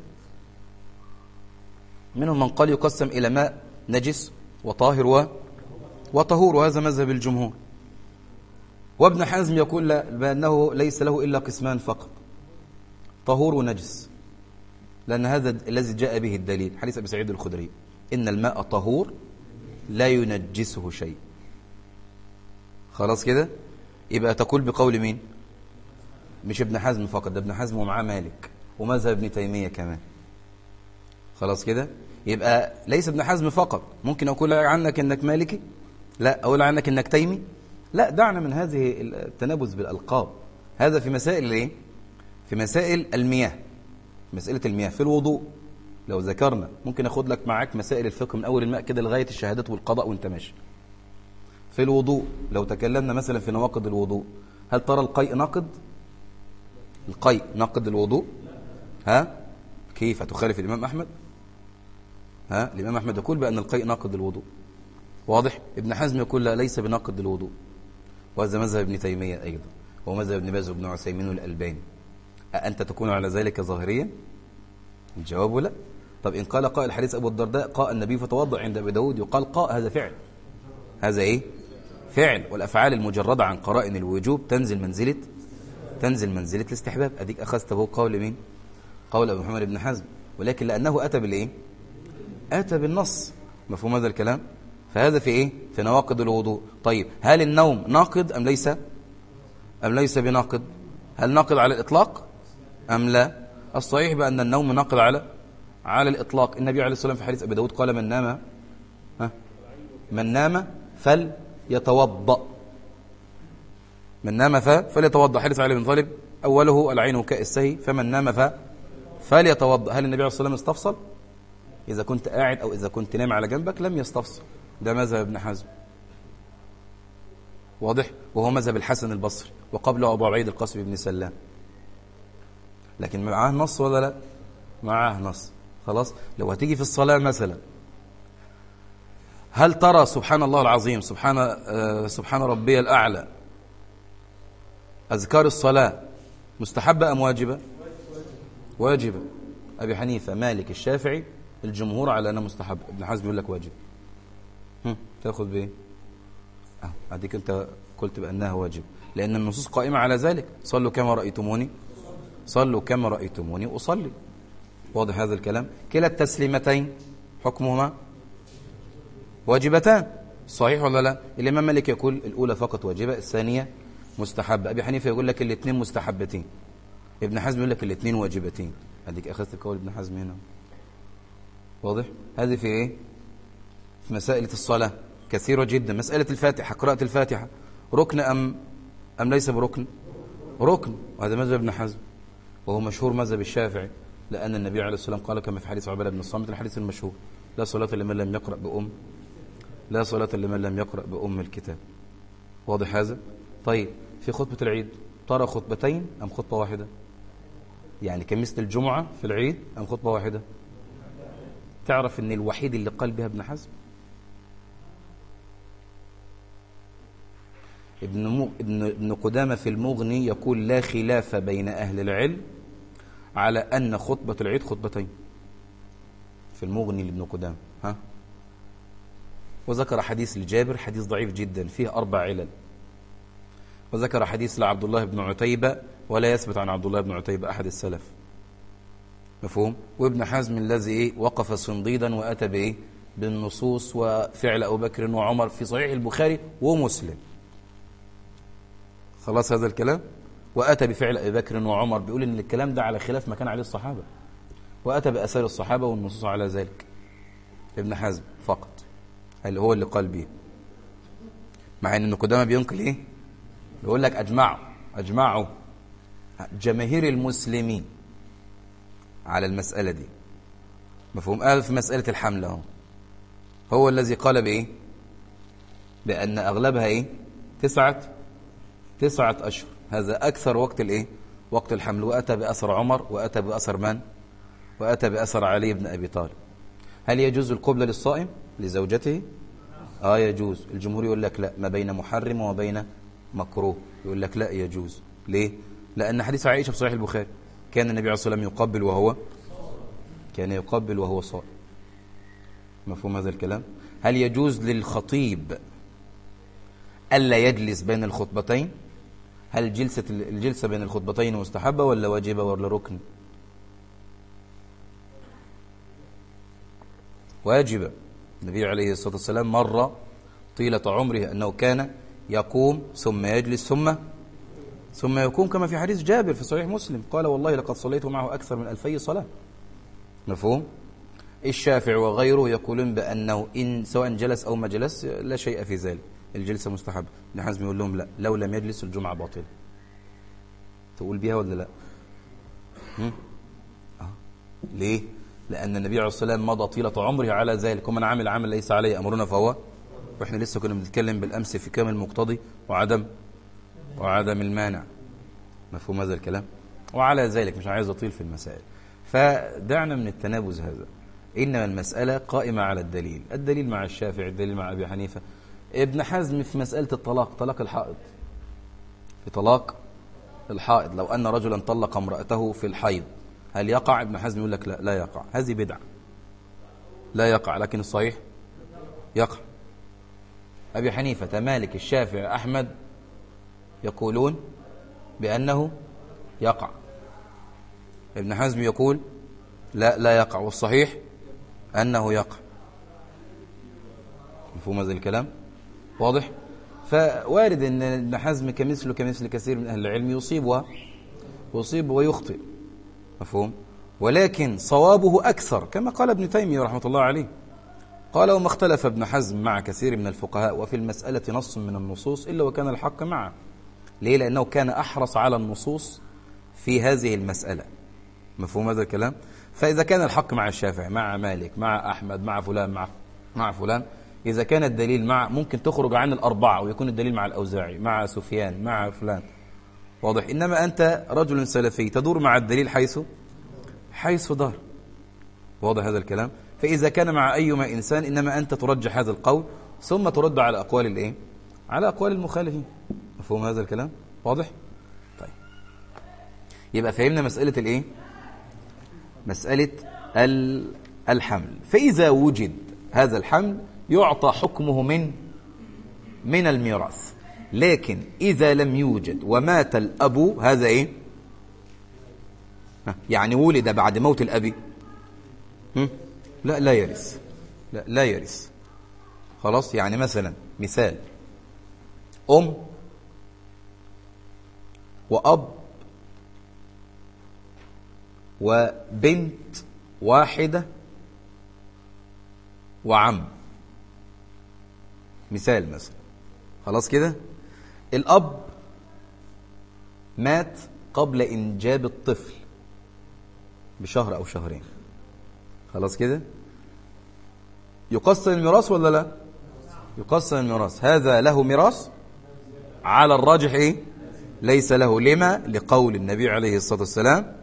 منهم من قال يقسم إلى ماء نجس وطاهر و... وطهور، وهذا مذهب الجمهور. وابن حزم يقول لا، بأنه ليس له إلا قسمان فقط، طهور ونجس، لأن هذا الذي جاء به الدليل حديث أبي سعيد الخدري: إن الماء طهور لا ينجسه شيء. خلاص كده. يبقى تقول بقول مين؟ مش ابن حزم فقط، ده ابن حزم ومعاه مالك ومذهب ابن تيمية كمان. خلاص كده. يبقى ليس ابن حزم فقط. ممكن أقول عنك إنك مالكي، لا. أقول عنك إنك تيمي، لا. دعنا من هذه التنابز بالألقاب. هذا في مسائل الايه؟ في مسائل المياه، مسألة المياه في الوضوء. لو ذكرنا ممكن أخذ لك معاك مسائل الفقه من أول الماء كده لغاية الشهادات والقضاء وانت ماشي. في الوضوء لو تكلمنا مثلا في نواقض الوضوء، هل ترى القيء ناقض؟ القيء ناقض الوضوء؟ ها؟ كيف تخالف الإمام أحمد؟ ها الإمام أحمد يقول بأن القيء ناقض الوضوء. واضح؟ ابن حزم يقول لا، ليس بناقض الوضوء، وهذا مذهب ابن تيمية أيضا، ومذهب ابن باز وابن عثيمين والألباني. أأنت تكون على ذلك ظاهريا؟ الجواب لا. طب إن قال قائل حديث أبو الدرداء قاء النبي فتوضأ عند أبي داود، يقال قاء هذا فعل، هذا إيه؟ فعل، والأفعال المجردة عن قرائن الوجوب تنزل منزلة تنزل منزلة الاستحباب. أديك أخذت به قول مين؟ قول أبو محمد بن حزم، ولكن لأنه أتى بالإيه؟ أتى بالنص. مفهوم هذا الكلام؟ فهذا في إيه؟ في نواقض الوضوء. طيب هل النوم ناقض أم ليس؟ أم ليس بناقض؟ هل ناقض على الإطلاق أم لا؟ الصحيح بأن النوم ناقض على على الإطلاق. النبي عليه الصلاة والسلام في حديث أبي داود قال من نام ها من نام فليتوضأ، من نام فليتوضأ. حديث علي بن طالب أوله العين كالسهي فمن نام ف فليتوضأ. هل النبي عليه الصلاة والسلام استفصل؟ إذا كنت قاعد أو إذا كنت نام على جنبك لم يستفصل. ده مذهب ابن حزم، واضح؟ وهو مذهب الحسن البصري وقبله أبو عبيد القاسم بن سلام. لكن معاه نص ولا لا؟ معاه نص. خلاص. لو هتيجي في الصلاة مثلا، هل ترى سبحان الله العظيم، سبحان آه سبحان ربي الأعلى، أذكار الصلاة مستحبة أم واجبة؟ واجبة. أبي حنيفة مالك الشافعي الجمهور على أنها مستحبة، ابن حزم يقول لك واجب. هم تاخذ بإيه؟ أه أديك أنت قلت بأنها واجب، لأن النصوص قائمة على ذلك. صلوا كما رأيتموني صلوا كما رأيتموني أصلي. واضح هذا الكلام؟ كلا التسليمتين حكمهما واجبتان، صحيح ولا لا؟ الإمام مالك يقول الأولى فقط واجبة، الثانية مستحبة. أبي حنيفة يقول لك الاثنين مستحبتين، ابن حزم يقول لك الاثنين واجبتين. أديك أخذت قول ابن حزم هنا. واضح؟ هذه في إيه؟ في مسائل الصلاة كثيرة جدا. مسألة الفاتحة، قراءة الفاتحة ركن أم أم ليس بركن؟ ركن، وهذا مذهب ابن حزم، وهو مشهور مذهب الشافعي، لأن النبي عليه الصلاة والسلام قال كما في حديث عبادة بن الصامت الحديث المشهور: لا صلاة لمن لم يقرأ بأم لا صلاة لمن لم يقرأ بأم الكتاب. واضح هذا؟ طيب في خطبة العيد ترى خطبتين أم خطبة واحدة؟ يعني كمثل الجمعة في العيد أم خطبة واحدة؟ تعرف أن الوحيد اللي قال بها ابن حزم ابن, مو... ابن... ابن قدامة في المغني يقول لا خلاف بين أهل العلم على أن خطبة العيد خطبتين، في المغني لابن قدامة. ها؟ وذكر حديث لجابر حديث ضعيف جدا فيه أربع علل، وذكر حديث لعبد الله بن عتيبة ولا يثبت عن عبد الله بن عتيبة أحد السلف. مفهوم؟ وابن حزم الذي إيه وقف صنديدا وأتى بإيه بالنصوص وفعل أبو بكر وعمر في صحيح البخاري ومسلم. خلاص هذا الكلام؟ وأتى بفعل أبي بكر وعمر، بيقول إن الكلام ده على خلاف ما كان عليه الصحابة، وأتى بأثار الصحابة والنصوص على ذلك. ابن حزم فقط اللي هو اللي قال به، مع ان ابن قدامة بينقل ايه؟ بيقول لك اجمعوا اجمعوا جماهير المسلمين على المسألة دي. مفهوم؟ قال في مسألة الحمل اهو، هو الذي قال بايه؟ بأن اغلبها ايه؟ تسعة تسعة اشهر، هذا اكثر وقت الايه؟ وقت الحمل. واتى بأثر عمر، واتى بأثر من؟ واتى بأثر علي بن ابي طالب. هل يجوز القبلة للصائم لزوجته؟ اه يجوز. الجمهور يقول لك لا، ما بين محرم وما بين مكروه. يقول لك لا يجوز. ليه؟ لأن حديث عائشة في صحيح البخاري كان النبي عليه الصلاة والسلام يقبل وهو كان يقبل وهو صائم. مفهوم هذا الكلام؟ هل يجوز للخطيب ألا يجلس بين الخطبتين؟ هل جلسة الجلسة بين الخطبتين مستحبة ولا واجبة ولا ركن؟ واجبة. النبي عليه الصلاة والسلام مر طيلة عمره أنه كان يقوم ثم يجلس ثم ثم يقوم، كما في حديث جابر في صحيح مسلم قال والله لقد صليت معه أكثر من ألفي صلاة. مفهوم؟ الشافعي وغيره يقولون بأنه إن سواء جلس أو ما جلس لا شيء في ذلك، الجلسة مستحبة. ابن حزم يقول لهم لا، لو لم يجلس الجمعة باطلة. تقول بيها ولا لا؟ هم؟ آه. ليه؟ لأن النبي عليه الصلاة والسلام مضى طيلة عمره على ذلك، ومن عمل عمل ليس عليه أمرنا فهو، وإحنا لسه كنا بنتكلم بالأمس في كامل المقتضي وعدم وعدم المانع. مفهوم هذا الكلام؟ وعلى ذلك مش عايز أطيل في المسائل، فدعنا من التنابز هذا. إنما المسألة قائمة على الدليل، الدليل مع الشافعي، الدليل مع أبي حنيفة. ابن حزم في مسألة الطلاق، طلاق الحائض، في طلاق الحائض لو أن رجلا طلق امرأته في الحيض هل يقع؟ ابن حزم يقول لك لا لا يقع، هذه بدعة، لا يقع، لكن الصحيح يقع. أبي حنيفة، مالك، الشافعي، أحمد يقولون بأنه يقع. ابن حزم يقول لا لا يقع، والصحيح أنه يقع. مفهوم هذا الكلام؟ واضح؟ فوارد أن ابن حزم كمثله كمثل كثير من أهل العلم يصيب ويصيب ويخطئ، مفهوم؟ ولكن صوابه أكثر، كما قال ابن تيمية رحمة الله عليه، قال: وما اختلف ابن حزم مع كثير من الفقهاء وفي المسألة نص من النصوص إلا وكان الحق معه. ليه؟ لأنه كان أحرص على النصوص في هذه المسألة. مفهوم هذا الكلام؟ فإذا كان الحق مع الشافعي، مع مالك، مع أحمد، مع فلان، مع مع فلان، إذا كان الدليل مع، ممكن تخرج عن الأربعة ويكون الدليل مع الأوزاعي، مع سفيان، مع فلان. واضح؟ إنما أنت رجل سلفي تدور مع الدليل حيث حيث دار. واضح هذا الكلام؟ فإذا كان مع أيما إنسان إنما أنت ترجح هذا القول ثم ترد على أقوال الإيه؟ على أقوال المخالفين. مفهوم هذا الكلام؟ واضح؟ طيب، يبقى فهمنا مسألة الإيه؟ مسألة الحمل. فإذا وجد هذا الحمل يعطى حكمه من من الميراث، لكن إذا لم يوجد ومات الأب، هذا إيه؟ يعني ولد بعد موت الأب، لا لا يرث، لا لا يرث. خلاص؟ يعني مثلا مثال: أم وأب وبنت واحدة وعم، مثال مثلا. خلاص كده؟ الأب مات قبل إنجاب الطفل بشهر أو شهرين. خلاص كده؟ يقسم الميراث ولا لا؟ يقسم الميراث. هذا له ميراث؟ على الراجح إيه؟ ليس له. لما؟ لقول النبي عليه الصلاة والسلام: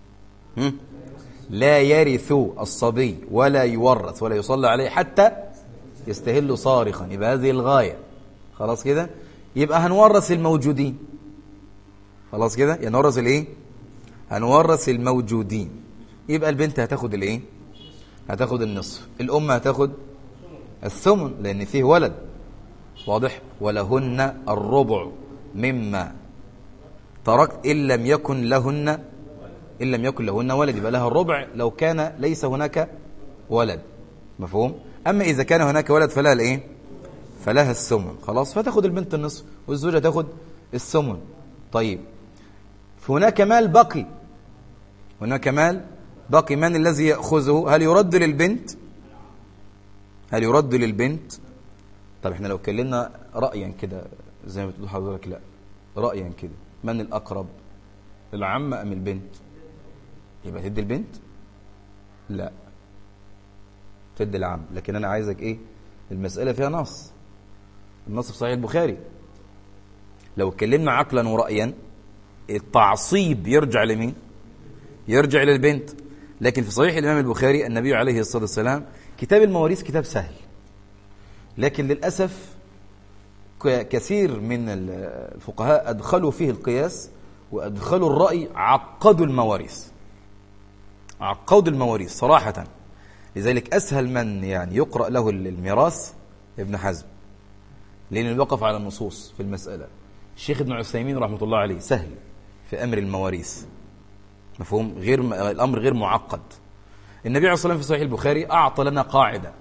لا يرث الصبي ولا يورث ولا يصلى عليه حتى يستهل صارخا. يبقى هذه الغاية. خلاص كده؟ يبقى هنورث الموجودين. خلاص كده؟ يعني نورث الايه؟ هنورث الموجودين. يبقى البنت هتاخد الايه؟ هتاخد النصف. الأم هتاخد الثمن لأن فيه ولد. واضح؟ ولهن الربع مما تركت إن لم يكن لهن إن لم يكن لهن ولد. يبقى لها الربع لو كان ليس هناك ولد. مفهوم؟ أما إذا كان هناك ولد فلها الإيه؟ فلها الثمن. خلاص؟ فتاخد البنت النصف والزوجة تاخد الثمن. طيب، فهناك مال بقي، هناك مال بقي، من الذي يأخذه؟ هل يرد للبنت؟ هل يرد للبنت؟ طب احنا لو اتكلمنا رأيا كده زي ما بتقول حضرتك، لا رأيا كده، من الأقرب؟ العم أم البنت؟ يبقى تدي البنت؟ لا، تدي العم. لكن أنا عايزك إيه؟ المسألة فيها نص، النص في صحيح البخاري. لو اتكلمنا عقلا ورأيا التعصيب يرجع لمين؟ يرجع للبنت. لكن في صحيح الإمام البخاري النبي عليه الصلاة والسلام، كتاب المواريث كتاب سهل، لكن للأسف كثير من الفقهاء أدخلوا فيه القياس وأدخلوا الرأي، عقدوا المواريث، عقدوا المواريث صراحة. لذلك أسهل من يعني يقرأ له الميراث ابن حزم، لأنه وقف على النصوص في المسألة. الشيخ ابن عثيمين رحمة الله عليه سهل في أمر المواريث. مفهوم؟ غير الأمر غير معقد. النبي عليه الصلاة والسلام في صحيح البخاري أعطى لنا قاعدة،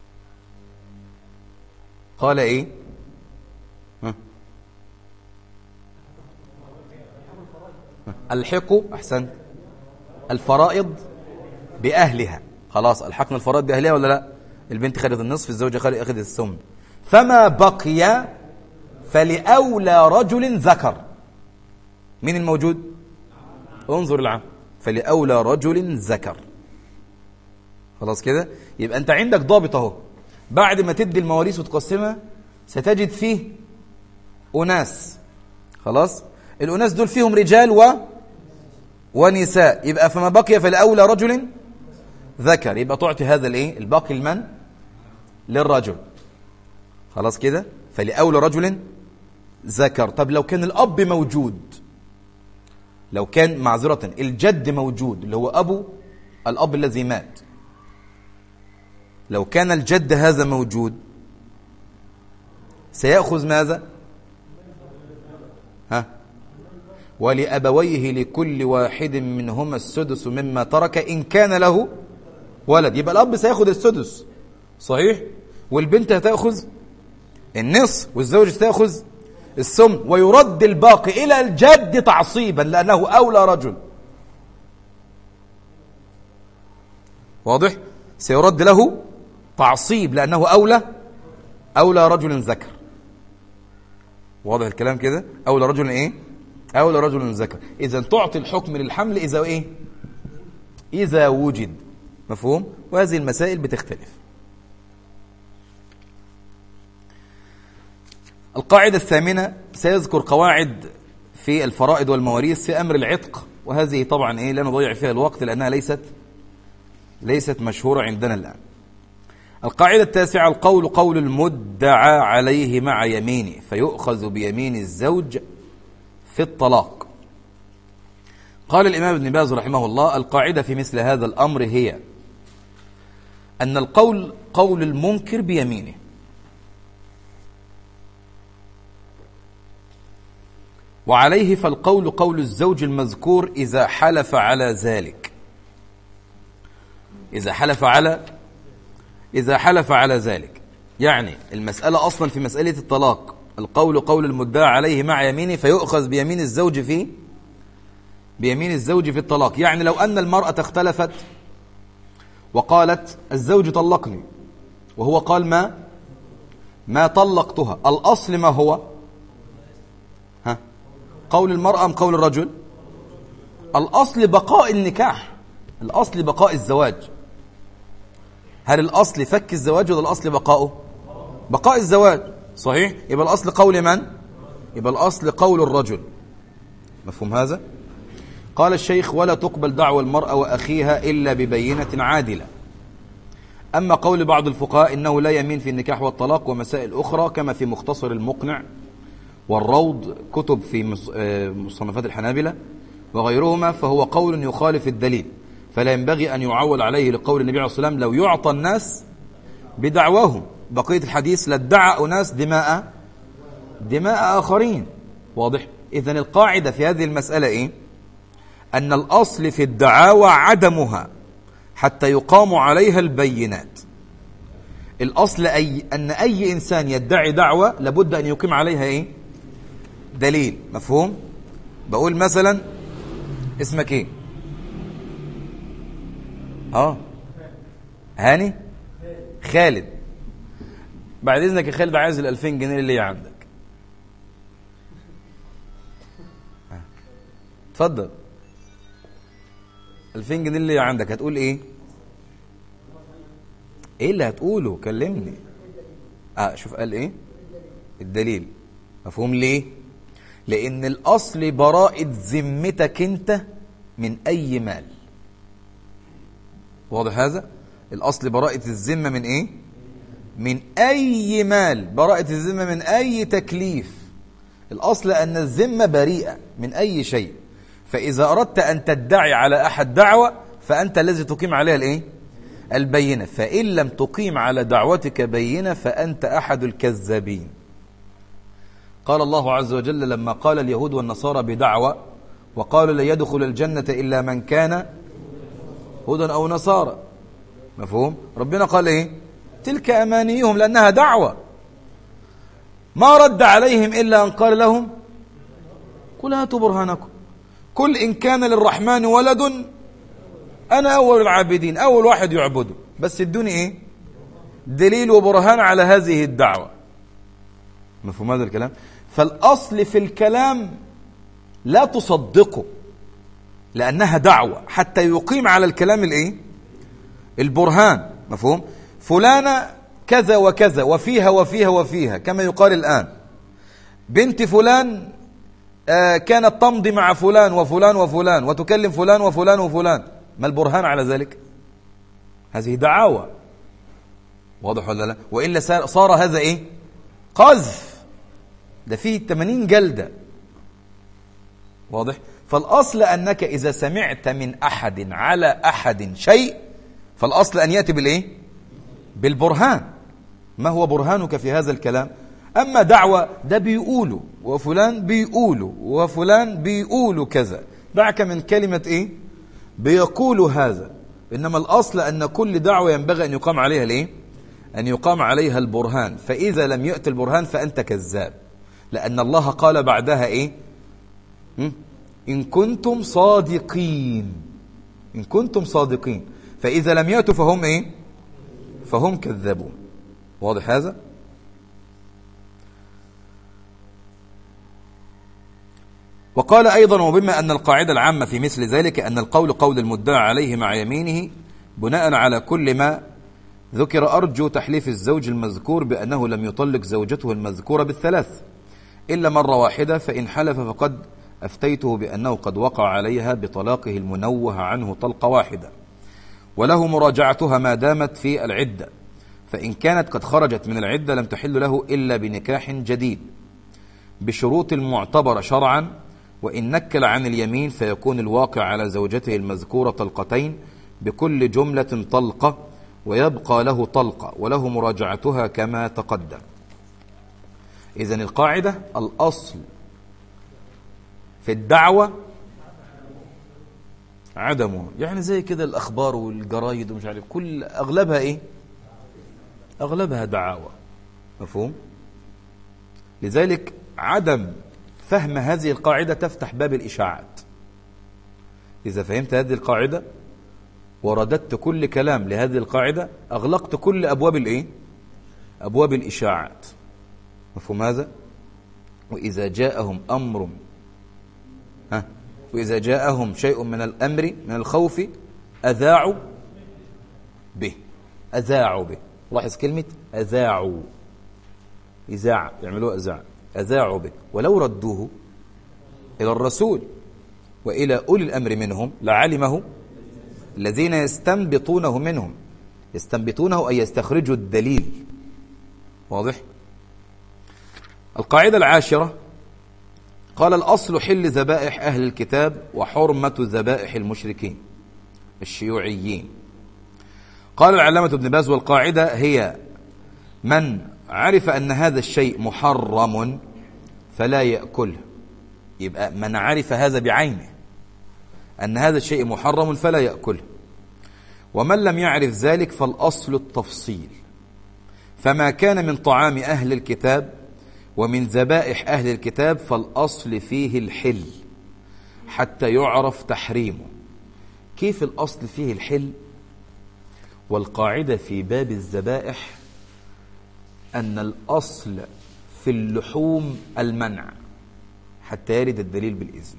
قال إيه؟ ها؟ الحقوا، أحسنت، الفرائض بأهلها. خلاص، الحقنا الفرائض بأهلها ولا لا؟ البنت خدت النصف، الزوجة خدت الثمن. فما بقي فلأولى رجل ذكر. مين الموجود؟ انظر العام، فلأولى رجل ذكر. خلاص كده؟ يبقى أنت عندك ضابط أهو. بعد ما تدي المواريث وتقسمها ستجد فيه أناس. خلاص؟ الأناس دول فيهم رجال و ونساء. يبقى فما بقي فلأولى رجل ذكر، يبقى تعطي هذا الايه الباقي لمن؟ للرجل. خلاص كده. فلأولى رجل ذكر. طب لو كان الأب موجود، لو كان معذرة الجد موجود اللي هو أبو الأب الذي مات، لو كان الجد هذا موجود سيأخذ ماذا؟ ها؟ ولأبويه لكل واحد منهما السدس مما ترك إن كان له ولد. يبقى الأب سيأخذ السدس صحيح، والبنت هتأخذ النصف، والزوج تأخذ السمن، ويرد الباقي إلى الجد تعصيبا لأنه أولى رجل. واضح؟ سيرد له تعصيب لأنه أولى أولى رجل ذكر. واضح الكلام كده؟ أولى رجل إيه؟ أولى رجل ذكر. إذا تعطي الحكم للحمل إذا إيه؟ إذا وجد. مفهوم؟ وهذه المسائل بتختلف. القاعدة الثامنة سيذكر قواعد في الفرائض والمواريث في أمر العتق، وهذه طبعا إيه لا نضيع فيها الوقت لأنها ليست ليست مشهورة عندنا الآن. القاعدة التاسعة القول قول المدعى عليه مع يمينه، فيؤخذ بيمين الزوج في الطلاق. قال الإمام ابن باز رحمه الله: القاعدة في مثل هذا الأمر هي أن القول قول المنكر بيمينه، وعليه فالقول قول الزوج المذكور إذا حلف على ذلك. إذا حلف على إذا حلف على ذلك يعني المسألة أصلا في مسألة الطلاق القول قول المدعى عليه مع يمينه، فيؤخذ بيمين الزوج في بيمين الزوج في الطلاق. يعني لو أن المرأة اختلفت وقالت الزوج طلقني، وهو قال ما ما طلقتها، الأصل ما هو؟ ها قول المرأة أم قول الرجل؟ الأصل بقاء النكاح، الأصل بقاء الزواج. هل الأصل فك الزواج ولا الأصل بقاؤه؟ بقاء الزواج صحيح. يبقى الأصل قول من؟ يبقى الأصل قول الرجل. مفهوم هذا؟ قال الشيخ: ولا تقبل دعوى المرأة وأخيها إلا ببينة عادلة. أما قول بعض الفقهاء إنه لا يمين في النكاح والطلاق ومسائل أخرى كما في مختصر المقنع والروض، كتب في مصنفات الحنابلة وغيرهما، فهو قول يخالف الدليل، فلا ينبغي أن يعول عليه لقول النبي عليه الصلاة والسلام: لو يعطى الناس بدعواهم. بقية الحديث: لادعى أناس دماء دماء آخرين. واضح؟ إذن القاعدة في هذه المسألة إيه؟ أن الأصل في الدعاوى عدمها حتى يقام عليها البينات. الأصل أي أن أي إنسان يدعي دعوة لابد أن يقيم عليها إيه؟ دليل. مفهوم؟ بقول مثلا اسمك إيه؟ اه هاني خالد. بعد اذنك يا خالد عايز الألفين جنيه اللي عندك. اتفضل. ألفين جنيه اللي عندك هتقول ايه؟ ايه اللي هتقوله؟ كلمني. اه شوف قال ايه؟ الدليل. مفهوم ليه؟ لان الاصل براءة ذمتك انت من اي مال. واضح هذا؟ الأصل براءة الذمة من إيه؟ من أي مال، براءة الذمة من أي تكليف. الأصل أن الذمة بريئة من أي شيء. فإذا أردت أن تدعي على أحد دعوة فأنت الذي تقيم عليها الإيه؟ البينة. فإن لم تقيم على دعوتك بينة فأنت أحد الكذابين. قال الله عز وجل لما قال اليهود والنصارى بدعوة وقالوا لا يدخل الجنة إلا من كان هدى أو نصارى. مفهوم؟ ربنا قال إيه؟ تلك أمانيهم، لأنها دعوة. ما رد عليهم إلا أن قال لهم قل هاتوا برهانكم، قل إن كان للرحمن ولد أنا أول العابدين، أول واحد يعبده، بس ادوني إيه؟ دليل وبرهان على هذه الدعوة. مفهوم هذا الكلام؟ فالأصل في الكلام لا تصدقه لأنها دعوة حتى يقيم على الكلام الإيه؟ البرهان. مفهوم؟ فلانة كذا وكذا وفيها وفيها وفيها، كما يقال الآن بنت فلان آه كانت تمضي مع فلان وفلان وفلان وتكلم فلان وفلان وفلان. ما البرهان على ذلك؟ هذه دعاوى، واضح ولا لا؟ وإلا صار هذا إيه؟ قذف، ده فيه ثمانين جلدة، واضح؟ فالأصل أنك إذا سمعت من أحد على أحد شيء فالأصل أن يأتي بالإيه؟ بالبرهان. ما هو برهانك في هذا الكلام؟ أما دعوة ده بيقولوا وفلان بيقولوا وفلان بيقولوا كذا، دعك من كلمة إيه؟ بيقولوا هذا. إنما الأصل أن كل دعوة ينبغي أن يقام عليها الإيه؟ أن يقام عليها البرهان. فإذا لم يأتي البرهان فأنت كذاب، لأن الله قال بعدها إيه؟ إن كنتم صادقين، إن كنتم صادقين. فإذا لم يأتوا فهم إيه؟ فهم كذابون. واضح هذا؟ وقال أيضا: وبما أن القاعدة العامة في مثل ذلك أن القول قول المدعى عليه مع يمينه بناء على كل ما ذكر، أرجو تحليف الزوج المذكور بأنه لم يطلق زوجته المذكورة بالثلاث إلا مرة واحدة، فإن حلف فقد أفتيته بأنه قد وقع عليها بطلاقه المنوه عنه طلقة واحدة، وله مراجعتها ما دامت في العدة، فإن كانت قد خرجت من العدة لم تحل له إلا بنكاح جديد بشروط المعتبرة شرعا، وإن نكل عن اليمين فيكون الواقع على زوجته المذكورة طلقتين بكل جملة طلقة، ويبقى له طلقة وله مراجعتها كما تقدم. إذن القاعدة الأصل في الدعوة عدمه، يعني زي كده الأخبار والجرايد ومش عارف كل أغلبها إيه؟ أغلبها دعاوى، مفهوم؟ لذلك عدم فهم هذه القاعدة تفتح باب الإشاعات. إذا فهمت هذه القاعدة ورددت كل كلام لهذه القاعدة أغلقت كل أبواب الإيه؟ أبواب الإشاعات، مفهوم هذا؟ وإذا جاءهم أمر ها وإذا جاءهم شيء من الأمر من الخوف أذاعوا به، أذاعوا به، لاحظ كلمة أذاعوا، إذاعة يعملوها أذاعة، أذاعوا به ولو ردوه إلى الرسول وإلى أولي الأمر منهم لعلمه الذين يستنبطونه منهم، يستنبطونه أي يستخرجوا الدليل. واضح؟ القاعدة العاشرة قال: الأصل حل ذبائح أهل الكتاب وحرمة ذبائح المشركين الشيوعيين. قال العلامة ابن باز: والقاعدة هي من عرف أن هذا الشيء محرم فلا يأكله. يبقى من عرف هذا بعينه أن هذا الشيء محرم فلا يأكله، ومن لم يعرف ذلك فالأصل التفصيل، فما كان من طعام أهل الكتاب ومن ذبائح أهل الكتاب فالأصل فيه الحل حتى يعرف تحريمه. كيف الأصل فيه الحل؟ والقاعدة في باب الذبائح أن الأصل في اللحوم المنع حتى يرد الدليل بالإذن.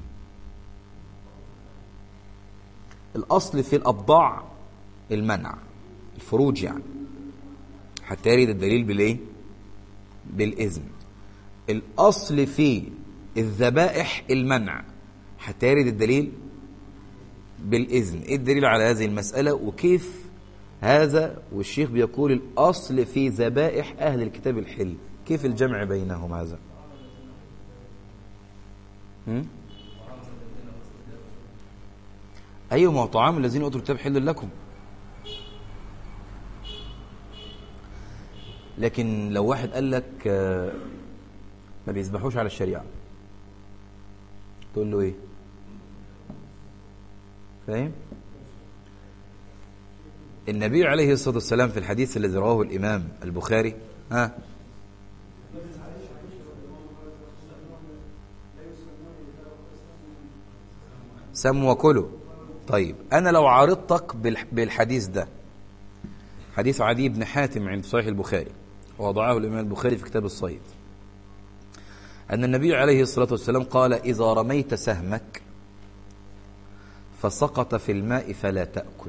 الأصل في الأبضاع المنع، الفروج يعني، حتى يرد الدليل بالإيه؟ بالإذن. الأصل في الذبائح المنع حتى يرد الدليل بالإذن. إيه الدليل على هذه المسألة وكيف هذا؟ والشيخ بيقول الأصل في ذبائح أهل الكتاب الحل، كيف الجمع بينهم هذا؟ هم؟ أيوة، ما هو طعام الذين أوتوا الكتاب حل لكم. لكن لو واحد قال لك ما بيذبحوش على الشريعة، تقول له إيه؟ فاهم؟ النبي عليه الصلاة والسلام في الحديث الذي رواه الإمام البخاري ها سموا وكلوا. طيب أنا لو عارضتك بالحديث ده، حديث عدي بن حاتم عند صحيح البخاري ووضعه الإمام البخاري في كتاب الصيد، أن النبي عليه الصلاة والسلام قال: إذا رميت سهمك فسقط في الماء فلا تأكل.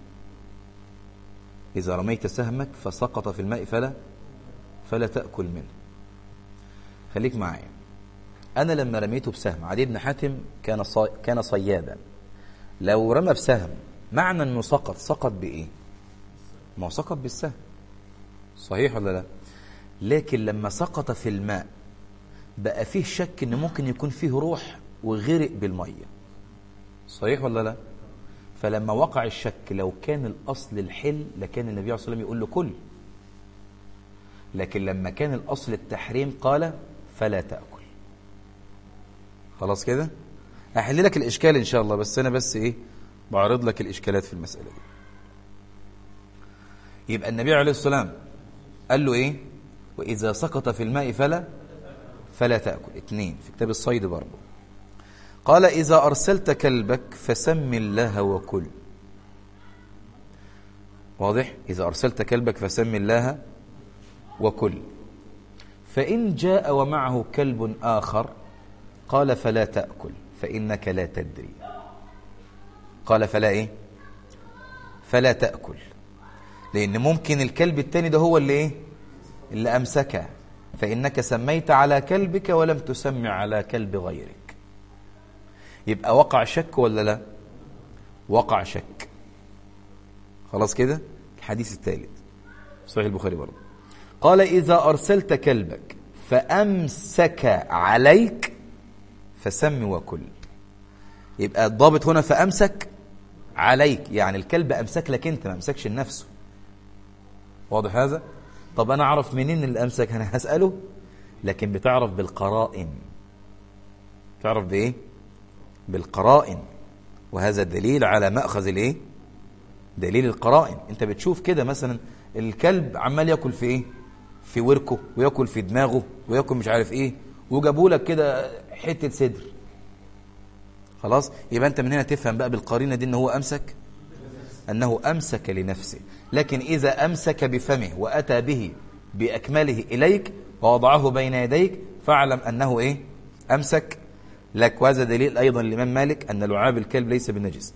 إذا رميت سهمك فسقط في الماء فلا فلا تأكل منه. خليك معايا. أنا لما رميته بسهم، عدي بن حاتم كان صي... كان صيادا، لو رمى بسهم معنى أنه سقط، سقط بإيه؟ ما هو سقط بالسهل، صحيح ولا لا؟ لكن لما سقط في الماء بقى فيه شك ان ممكن يكون فيه روح وغرق بالمية، صحيح ولا لا؟ فلما وقع الشك لو كان الأصل الحل لكان النبي عليه الصلاة والسلام يقول له كل، لكن لما كان الأصل التحريم قال فلا تأكل. خلاص كده؟ هحل لك الإشكال إن شاء الله، بس أنا بس إيه بعرض لك الإشكالات في المسألة دي. يبقى النبي عليه الصلاة والسلام قال له إيه؟ وإذا سقط في الماء فلا فلا تأكل. اتنين في كتاب الصيد برضه قال إذا أرسلت كلبك فسم الله وكل. واضح؟ إذا أرسلت كلبك فسم الله وكل. فإن جاء ومعه كلب آخر قال فلا تأكل فإنك لا تدري. قال فلا إيه؟ فلا تأكل، لأن ممكن الكلب التاني ده هو اللي إيه؟ اللي أمسكه، فإنك سميت على كلبك ولم تسمي على كلب غيرك. يبقى وقع شك ولا لا؟ وقع شك. خلاص كده؟ الحديث الثالث صحيح البخاري برضه قال إذا أرسلت كلبك فأمسك عليك فسم وكل. يبقى الضابط هنا فأمسك عليك، يعني الكلب أمسك لك أنت، ما أمسكش لنفسه. واضح هذا؟ طب أنا أعرف منين اللي أمسك؟ أنا هسأله، لكن بتعرف بالقرائن. تعرف بإيه؟ بالقرائن، وهذا دليل على مأخذ الإيه؟ دليل القرائن. أنت بتشوف كده مثلا الكلب عمال يأكل في إيه؟ في وركه، ويأكل في دماغه، ويأكل مش عارف إيه، وجابوا لك كده حتة صدر. خلاص؟ يبقى أنت من هنا تفهم بقى بالقرينة دي إن هو أمسك، أنه أمسك لنفسه. لكن إذا أمسك بفمه وأتى به بأكمله إليك ووضعه بين يديك فاعلم أنه إيه؟ أمسك لك. وهذا دليل أيضا الإمام مالك أن لعاب الكلب ليس بالنجس.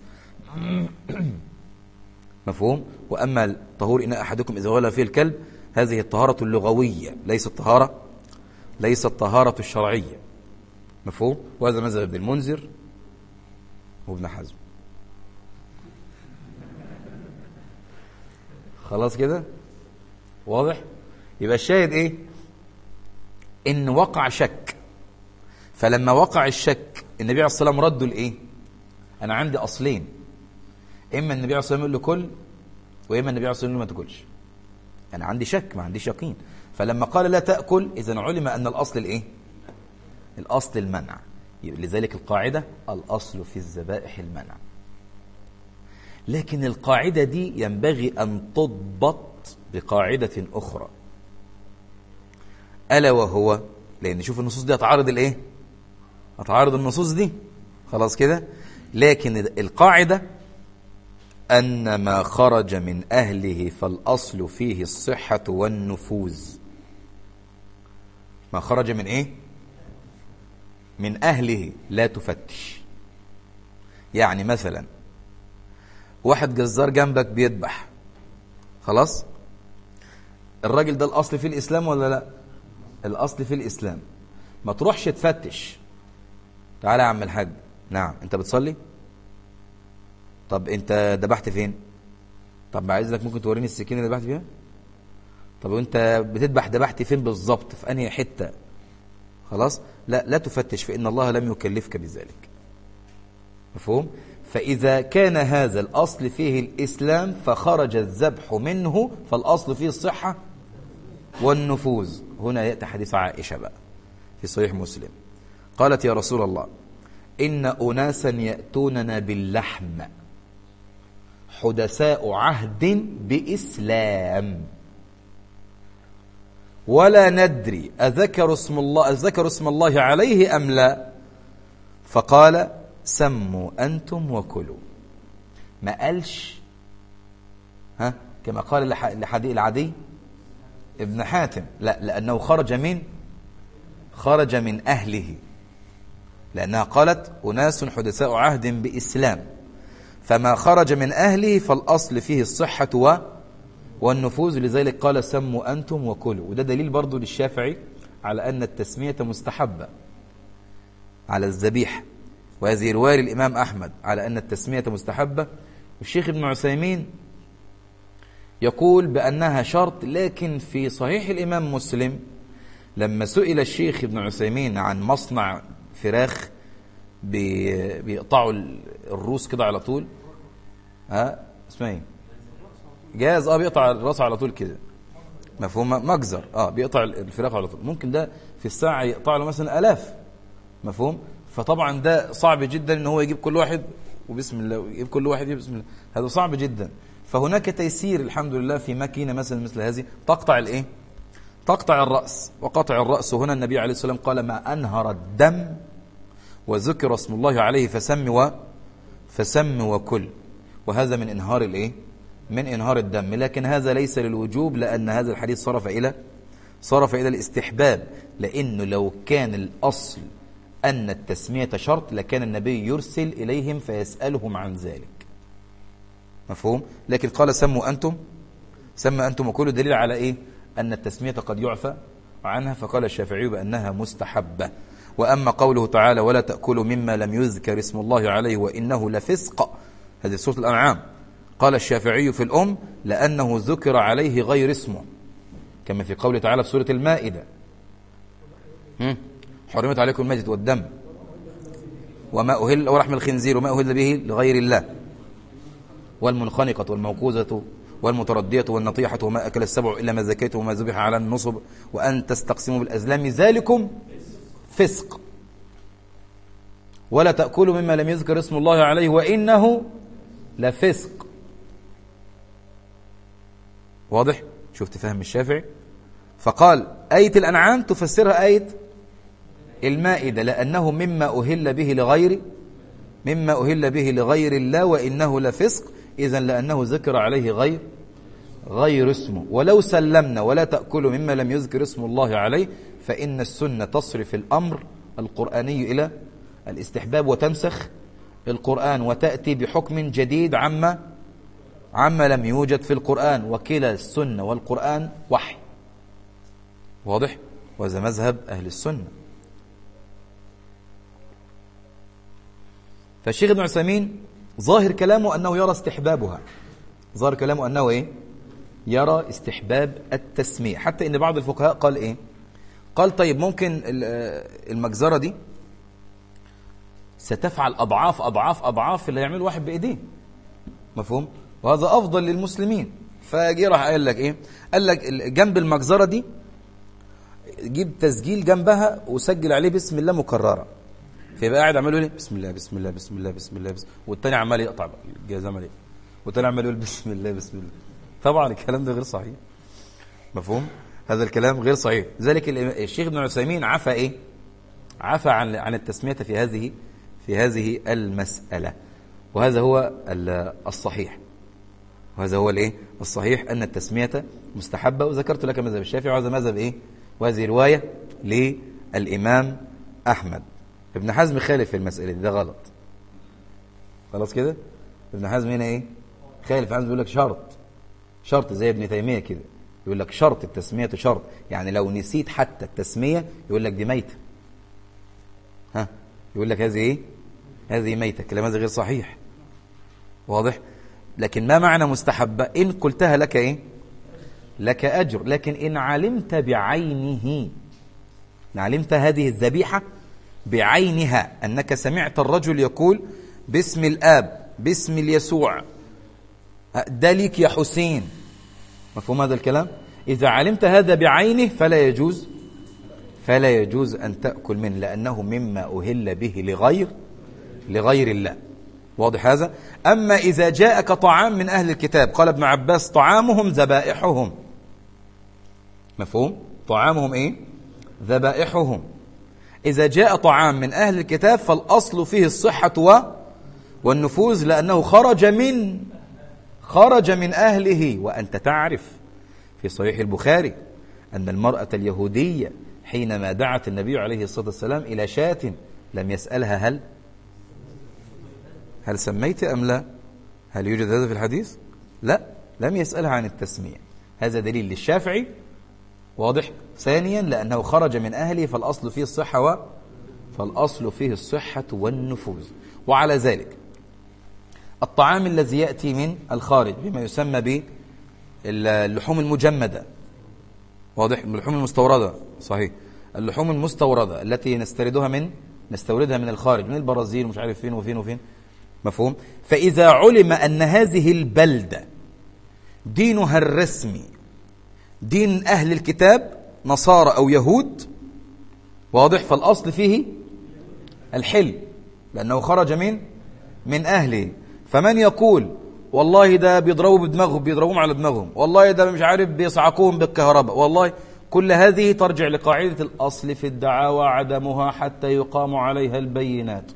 مفهوم؟ وأما طهور إناء أحدكم إذا غلى فيه الكلب هذه الطهارة اللغوية، ليست الطهارة ليست الطهارة الشرعية. مفهوم؟ وهذا مذهب ابن المنذر وابن حزم. خلاص كده؟ واضح؟ يبقى الشاهد إيه؟ إن وقع شك، فلما وقع الشك النبي عليه الصلاة والسلام رده لإيه؟ أنا عندي أصلين، إما النبي عليه الصلاة والسلام يقول له كل، وإما النبي عليه الصلاة والسلام يقول له ما تاكلش. أنا عندي شك، ما عنديش يقين. فلما قال لا تأكل إذن علم أن الأصل الإيه؟ الأصل المنع. لذلك القاعدة الأصل في الذبائح المنع. لكن القاعدة دي ينبغي أن تضبط بقاعدة أخرى، ألا وهو، لأن شوف النصوص دي هتعارض الإيه؟ هتعارض النصوص دي. خلاص كده؟ لكن القاعدة أن ما خرج من أهله فالأصل فيه الصحة والنفوذ. ما خرج من إيه؟ من أهله لا تفتش. يعني مثلا واحد جزار جنبك بيذبح، خلاص؟ الراجل ده الأصل في الإسلام ولا لا؟ الأصل في الإسلام. ما تروحش تفتش. تعالى يا عم الحاج، نعم أنت بتصلي؟ طب أنت ذبحت فين؟ طب عايز لك ممكن توريني السكينة اللي ذبحت فيها؟ طب وأنت بتذبح ذبحت فين بالظبط؟ في أنهي حتة؟ خلاص؟ لا لا تفتش، فإن الله لم يكلفك بذلك. مفهوم؟ فإذا كان هذا الأصل فيه الإسلام فخرج الذبح منه فالأصل فيه الصحة والنفوذ. هنا يأتي حديث عائشة بقى في صحيح مسلم، قالت يا رسول الله إن أناسا يأتوننا باللحم حدثاء عهد بإسلام ولا ندري أذكر اسم الله أذكر اسم الله عليه أم لا، فقال سموا أنتم وكلوا. ما قالش ها كما قال لحديث العدي ابن حاتم، لا، لأنه خرج من خرج من أهله، لأنها قالت أناس حدثاء عهد بإسلام، فما خرج من أهله فالأصل فيه الصحة و والنفوذ. لذلك قال سموا أنتم وكلوا. وده دليل برضو للشافعي على أن التسمية مستحبة على الذبيحة، وهذه رواية الإمام أحمد على أن التسمية مستحبة. والشيخ ابن عثيمين يقول بأنها شرط، لكن في صحيح الإمام مسلم لما سئل الشيخ ابن عثيمين عن مصنع فراخ بيقطعوا الروس كده على طول، ها اسمها ايه؟ جاز اه بيقطع الراس على طول كده، مفهوم؟ مجزر اه بيقطع الفراخ على طول، ممكن ده في الساعة يقطع له مثلا آلاف، مفهوم؟ فطبعا ده صعب جدا ان هو يجيب كل واحد وبسم الله ويجيب كل واحد بسم الله، هذا صعب جدا. فهناك تيسير الحمد لله في ماكينة مثلا مثل هذه تقطع الايه؟ تقطع الرأس. وقطع الرأس هنا النبي عليه الصلاة والسلام قال ما أنهر الدم وذكر اسم الله عليه فسم و فسم وكل، وهذا من انهار الايه؟ من انهار الدم، لكن هذا ليس للوجوب، لأن هذا الحديث صرف إلى صرف إلى الاستحباب، لأنه لو كان الأصل أن التسمية شرط لكان النبي يرسل إليهم فيسألهم عن ذلك، مفهوم؟ لكن قال سموا أنتم سمى أنتم وكل، دليل على إيه؟ أن التسمية قد يعفى عنها، فقال الشافعي بأنها مستحبة. وأما قوله تعالى ولا تأكلوا مما لم يذكر اسم الله عليه وإنه لفسق، هذه سورة الأنعام، قال الشافعي في الأم لأنه ذكر عليه غير اسمه، كما في قوله تعالى في سورة المائدة حرمت عليكم الميتة والدم وما أهل ولحم الخنزير وما أهل به لغير الله والمنخنقة والموقوذة والمتردية والنطيحة وما أكل السبع إلا ما زكيته وما ذبح على النصب وأن تستقسموا بالأزلام ذلكم فسق، ولا تأكلوا مما لم يذكر اسم الله عليه وإنه لفسق. واضح؟ شفت فهم الشافعي؟ فقال آية الأنعام تفسرها آية المائدة، لأنه مما أهل به لغير مما أهل به لغير الله وإنه لفسق، إذن لأنه ذكر عليه غير غير اسمه. ولو سلمنا ولا تأكلوا مما لم يذكر اسم الله عليه، فإن السنة تصرف الأمر القرآني إلى الاستحباب وتنسخ القرآن وتأتي بحكم جديد عما عما لم يوجد في القرآن، وكلا السنة والقرآن وحي. واضح؟ وهذا مذهب أهل السنة. فالشيخ ابن عثيمين ظاهر كلامه أنه يرى استحبابها، ظاهر كلامه أنه إيه؟ يرى استحباب التسمية، حتى إن بعض الفقهاء قال إيه؟ قال طيب ممكن المجزرة دي ستفعل أضعاف أضعاف أضعاف اللي يعمل واحد بإيديه، مفهوم؟ وهذا أفضل للمسلمين. فجي راح قال لك إيه؟ قال لك جنب المجزرة دي جيب تسجيل جنبها وسجل عليه بسم الله مكررة، فيبقى قاعد عمال يقول بسم الله بسم الله بسم الله بسم الله بسم، والتاني عمال يقطع بقى الجهاز عمال ايه، والتاني عمال يقول بسم الله بسم الله. طبعا الكلام ده غير صحيح، مفهوم؟ هذا الكلام غير صحيح. ذلك الشيخ ابن عثيمين عفى ايه؟ عفى عن عن التسمية في هذه في هذه المسألة، وهذا هو الصحيح، وهذا هو الايه؟ الصحيح أن التسمية مستحبة. وذكرت لك مذهب الشافعي، وهذا مذهب ايه؟ وهذه رواية للإمام أحمد. ابن حزم خالف في المسألة دي، ده غلط. خلاص كده؟ ابن حزم هنا ايه؟ خالف. حزم يقول لك شرط شرط زي ابن تيمية كده، يقول لك شرط التسمية شرط، يعني لو نسيت حتى التسمية يقول لك دي ميتة، ها يقول لك هذه ايه؟ هذه ميتة. كلام هذا غير صحيح، واضح؟ لكن ما معنى مستحبة؟ إن قلتها لك ايه؟ لك أجر، لكن إن علمت بعينه، إن علمت هذه الذبيحة بعينها، أنك سمعت الرجل يقول باسم الآب باسم اليسوع ده ليك يا حسين، مفهوم هذا الكلام؟ إذا علمت هذا بعينه فلا يجوز فلا يجوز أن تأكل منه، لأنه مما أهل به لغير لغير الله. واضح هذا؟ أما إذا جاءك طعام من أهل الكتاب، قال ابن عباس طعامهم ذبائحهم، مفهوم؟ طعامهم إيه؟ ذبائحهم. إذا جاء طعام من أهل الكتاب فالأصل فيه الصحة و... والنفوذ، لأنه خرج من خرج من أهله. وأنت تعرف في صحيح البخاري أن المرأة اليهودية حينما دعت النبي عليه الصلاة والسلام إلى شاة لم يسألها هل هل سميت أم لا؟ هل يوجد هذا في الحديث؟ لا، لم يسألها عن التسمية. هذا دليل للشافعي، واضح؟ ثانيا لأنه خرج من أهله فالأصل فيه الصحة و... فالأصل فيه الصحة والنفوذ. وعلى ذلك الطعام الذي يأتي من الخارج بما يسمى اللحوم المجمدة، واضح، اللحوم المستوردة، صحيح، اللحوم المستوردة التي نستوردها من نستوردها من الخارج، من البرازيل ومش عارف فين وفين وفين، مفهوم؟ فإذا علم أن هذه البلدة دينها الرسمي دين أهل الكتاب نصارى أو يهود، واضح، فالأصل فيه الحل لأنه خرج من من أهله. فمن يقول والله ده بيضربوا بدماغهم بيضربوهم على دماغهم، والله ده مش عارف بيصعقوهم بالكهرباء، والله، كل هذه ترجع لقاعدة الأصل في الدعاوى عدمها حتى يقام عليها البينات،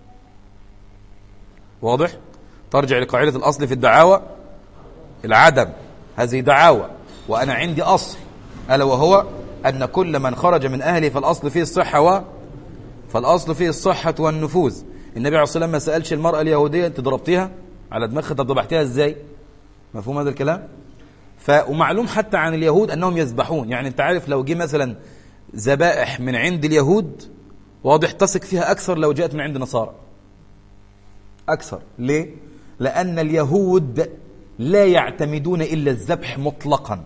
واضح؟ ترجع لقاعدة الأصل في الدعاوى العدم، هذه دعاوى وأنا عندي أصل، ألا وهو أن كل من خرج من أهله فالأصل فيه الصحة و فالأصل فيه الصحة والنفوذ. النبي عليه الصلاة والسلام ما سألش المرأة اليهودية أنت ضربتيها على دماغها، طب ذبحتيها إزاي؟ مفهوم هذا الكلام؟ ف ومعلوم حتى عن اليهود أنهم يذبحون، يعني أنت عارف لو جه مثلا ذبائح من عند اليهود، واضح، تثق فيها أكثر لو جاءت من عند نصارى أكثر. ليه؟ لأن اليهود لا يعتمدون إلا الذبح مطلقا،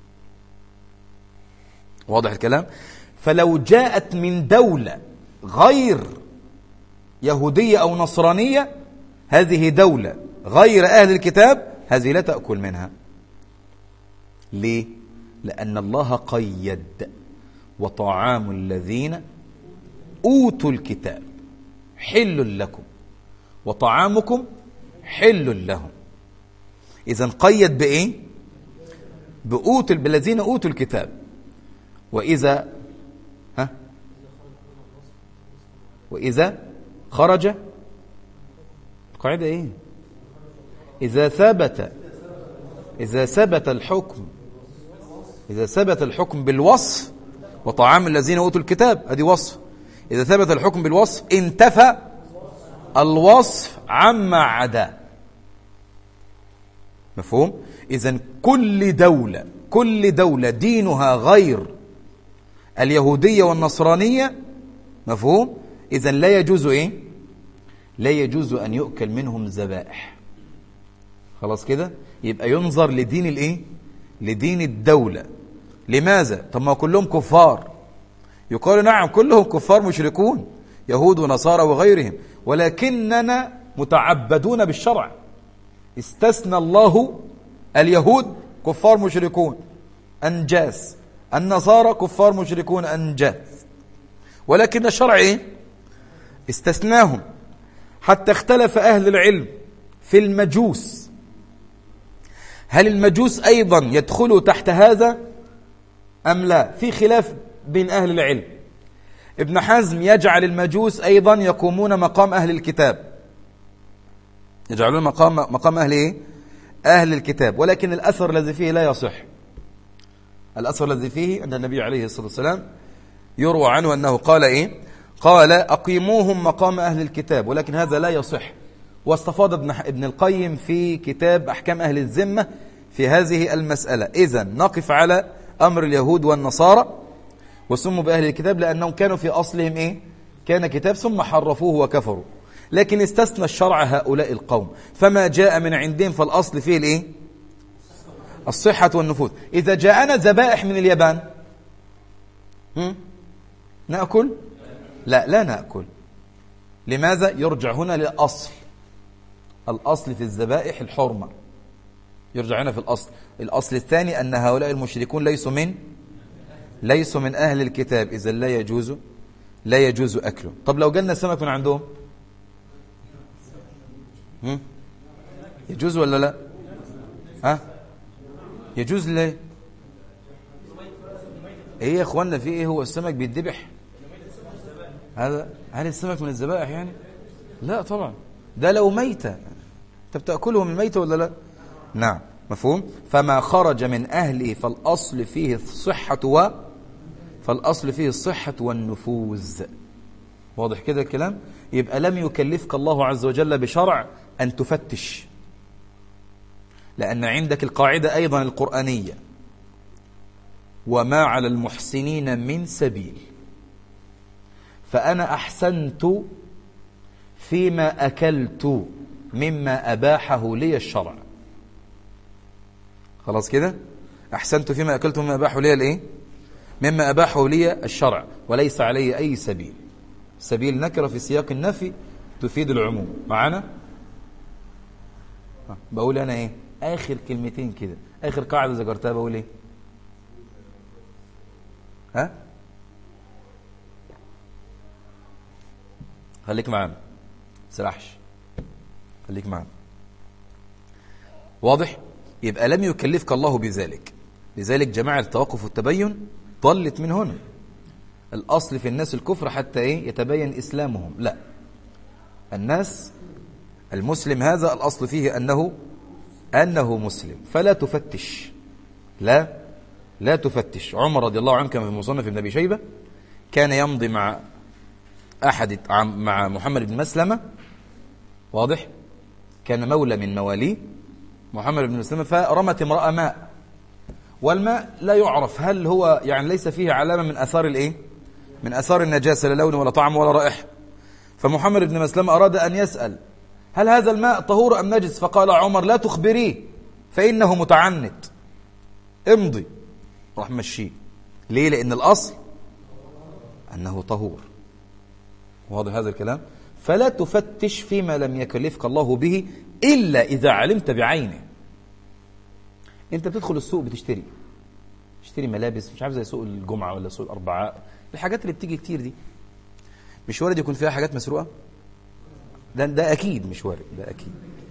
واضح الكلام؟ فلو جاءت من دولة غير يهودية أو نصرانية، هذه دولة غير أهل الكتاب، هذه لا تأكل منها. ليه؟ لأن الله قيد وطعام الذين أوتوا الكتاب حل لكم وطعامكم حل لهم. إذن قيد بإيه؟ بأوتوا بالذين أوتوا الكتاب. وإذا ها وإذا خرج القاعدة إيه؟ إذا ثبت إذا ثبت الحكم إذا ثبت الحكم بالوصف وطعام الذين أوتوا الكتاب، هذه وصف، إذا ثبت الحكم بالوصف انتفى الوصف عما عدا، مفهوم؟ إذن كل دولة كل دولة دينها غير اليهودية والنصرانية، مفهوم؟ إذن لا يجوز إيه؟ لا يجوز أن يؤكل منهم ذبائح. خلاص كده؟ يبقى ينظر لدين الإيه؟ لدين الدولة. لماذا؟ طب ما كلهم كفار. يقال نعم كلهم كفار مشركون، يهود ونصارى وغيرهم، ولكننا متعبدون بالشرع. استثنى الله اليهود كفار مشركون أنجاس، النصارى كفار مشركون أنجاس، ولكن الشرع إيه؟ استثناهم. حتى اختلف أهل العلم في المجوس، هل المجوس أيضا يدخلوا تحت هذا أم لا؟ في خلاف بين أهل العلم. ابن حزم يجعل المجوس أيضا يقومون مقام أهل الكتاب، يجعلون مقام مقام أهل إيه؟ أهل الكتاب، ولكن الأثر الذي فيه لا يصح. الأثر الذي فيه أن النبي عليه الصلاة والسلام يروى عنه أنه قال إيه؟ قال أقيموهم مقام أهل الكتاب، ولكن هذا لا يصح. واستفاض ابن ابن القيم في كتاب أحكام أهل الذمة في هذه المسألة. إذن نقف على أمر اليهود والنصارى، وسموا بأهل الكتاب لأنهم كانوا في أصلهم إيه؟ كان كتاب ثم حرفوه وكفروا، لكن استثنى الشرع هؤلاء القوم، فما جاء من عندهم فالأصل فيه الإيه؟ الصحة والنفوذ. إذا جاءنا ذبائح من اليابان هم؟ نأكل؟ لا لا نأكل. لماذا؟ يرجع هنا للأصل. الأصل في الذبائح الحرمة، يرجع هنا في الأصل. الأصل الثاني أن هؤلاء المشركون ليسوا من ليسوا من أهل الكتاب، إذا لا يجوز لا يجوز أكله. طب لو جالنا سمك من عندهم هم؟ يجوز ولا لا؟ ها؟ يجوز ليه؟ ايه يا اخوانا في ايه؟ هو السمك بيتذبح؟ هذا هل السمك من الذبائح يعني؟ لا طبعا، ده لو ميتة. انت بتأكله من الميتة ولا لا؟ نعم، مفهوم؟ فما خرج من أهله فالأصل فيه الصحة و فالأصل فيه الصحة والنفوذ. واضح كده الكلام؟ يبقى لم يكلفك الله عز وجل بشرع أن تفتش، لأن عندك القاعدة أيضا القرآنية: وما على المحسنين من سبيل. فأنا أحسنت فيما أكلت مما أباحه لي الشرع. خلاص كده. أحسنت فيما أكلت مما أباحه لي الإيه؟ مما أباحه لي الشرع وليس علي أي سبيل. سبيل نكرة في سياق النفي تفيد العموم. معنا؟ بقول أنا إيه؟ آخر كلمتين كده، آخر قاعدة ذكرتها بقول إيه؟ ها؟ خليك معانا، سرحش، خليك معانا. واضح؟ يبقى لم يكلفك الله بذلك. لذلك جماعة التوقف والتبين ضلت من هنا. الأصل في الناس الكفر حتى إيه؟ يتبين إسلامهم. لا، الناس المسلم هذا الأصل فيه أنه أنه مسلم، فلا تفتش. لا لا تفتش. عمر رضي الله عنه كما في مصنف ابن أبي شيبة كان يمضي مع أحد مع محمد بن مسلمة. واضح؟ كان مولى من مواليه محمد بن مسلمة، فرمت امرأة ماء، والماء لا يعرف هل هو يعني ليس فيه علامة من أثار الإيه؟ من أثار النجاسة، لا لون ولا طعم ولا رائحة. فمحمد بن مسلمة أراد أن يسأل هل هذا الماء طهور أم نجس؟ فقال عمر لا تخبريه فإنه متعنت، امضي. راح مشيه. ليه؟ لأن الأصل أنه طهور. واضح هذا الكلام؟ فلا تفتش فيما لم يكلفك الله به إلا إذا علمت بعينه. أنت بتدخل السوق بتشتري تشتري ملابس، مش عارف زي سوق الجمعة ولا سوق الأربعاء، الحاجات اللي بتيجي كتير دي مش وارد يكون فيها حاجات مسروقة؟ ده, ده أكيد مش وارد، ده أكيد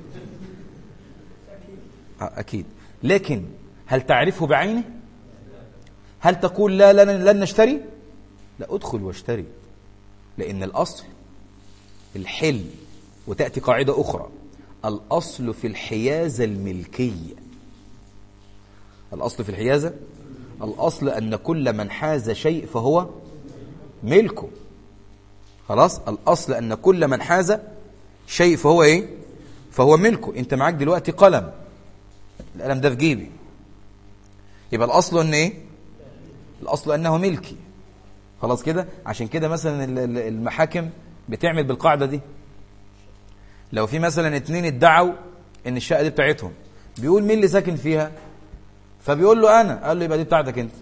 أكيد. لكن هل تعرفه بعينه؟ هل تقول لا لن, لن نشتري؟ لا، أدخل واشتري. لأن الأصل الحل. وتأتي قاعدة أخرى، الأصل في الحيازة الملكية. الأصل في الحيازة، الأصل أن كل من حاز شيء فهو ملكه. خلاص؟ الأصل أن كل من حاز شيء فهو إيه؟ فهو ملكه. أنت معاك دلوقتي قلم، القلم ده في جيبي، يبقى الأصل أن إيه؟ الأصل أنه ملكي. خلاص كده؟ عشان كده مثلا المحاكم بتعمل بالقاعدة دي. لو في مثلا اتنين ادعوا ان الشقة دي بتاعتهم، بيقول مين اللي ساكن فيها؟ فبيقول له انا، قال له يبقى دي بتاعتك انت.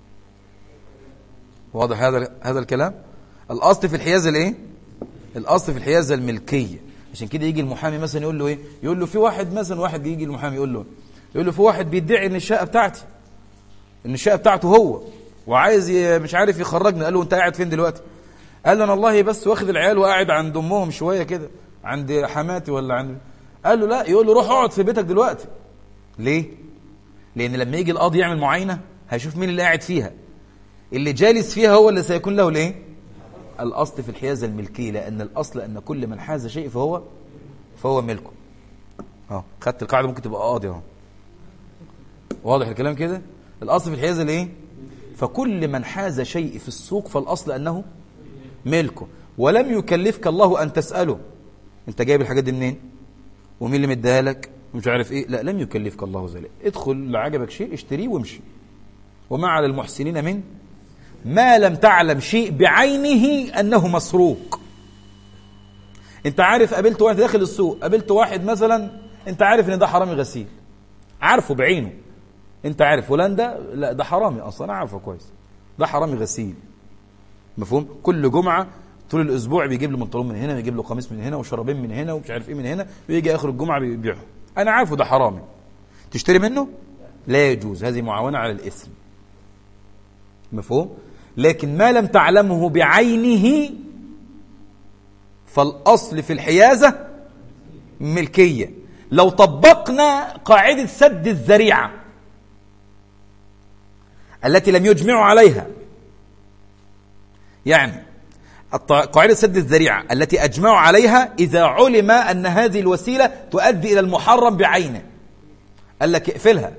واضح هذا هذا الكلام؟ الاصل في الحيازة الايه؟ الاصل في الحيازة الملكية. عشان كده يجي المحامي مثلا يقول له ايه؟ يقول له في واحد مثلا، واحد يجي المحامي يقول له يقول له في واحد بيدعي ان الشقة بتاعتي، ان الشقة بتاعته هو، وعايز مش عارف يخرجنا. قال له انت قاعد فين دلوقتي؟ قال له انا والله بس واخد العيال وقاعد عند امهم شويه كده، عند حماتي ولا عند. قال له لا. يقول له روح اقعد في بيتك دلوقتي. ليه؟ لان لما يجي القاضي يعمل معاينه هيشوف مين اللي قاعد فيها، اللي جالس فيها هو اللي سيكون له الايه؟ الاصل في الحيازه الملكيه. لان الاصل ان كل من حاز شيء فهو فهو ملكه. اه خدت القاعده، ممكن تبقى قاضي اهو. واضح الكلام كده؟ الاصل في الحيازه الايه؟ فكل من حاز شيء في السوق فالاصل انه ملكه. ولم يكلفك الله ان تساله انت جايب الحاجات دي منين ومين اللي مديها لك مش عارف ايه. لا، لم يكلفك الله ذلك. ادخل لعجبك شيء اشتريه وامشي. وما على المحسنين من ما لم تعلم شيء بعينه انه مسروق. انت عارف، قابلت واحد داخل السوق، قابلت واحد مثلا انت عارف ان ده حرامي غسيل، عارفه بعينه، انت عارف فلان ده لا ده حرامي اصلا، انا عارفه كويس، ده حرامي غسيل. مفهوم؟ كل جمعه طول الاسبوع بيجيب له بنطلون من هنا، ويجيب له قميص من هنا، وشرابين من هنا، ومش عارف ايه من هنا، ويجي اخر الجمعه بيبيعهم. انا عارفه ده حرامي، تشتري منه؟ لا يجوز، هذه معاونه على الاثم. مفهوم؟ لكن ما لم تعلمه بعينه فالاصل في الحيازه ملكيه. لو طبقنا قاعده سد الذريعه التي لم يجمعوا عليها، يعني قاعدة سد الذريعة التي أجمعوا عليها إذا علم أن هذه الوسيلة تؤدي إلى المحرم بعينه، قال لك اقفلها.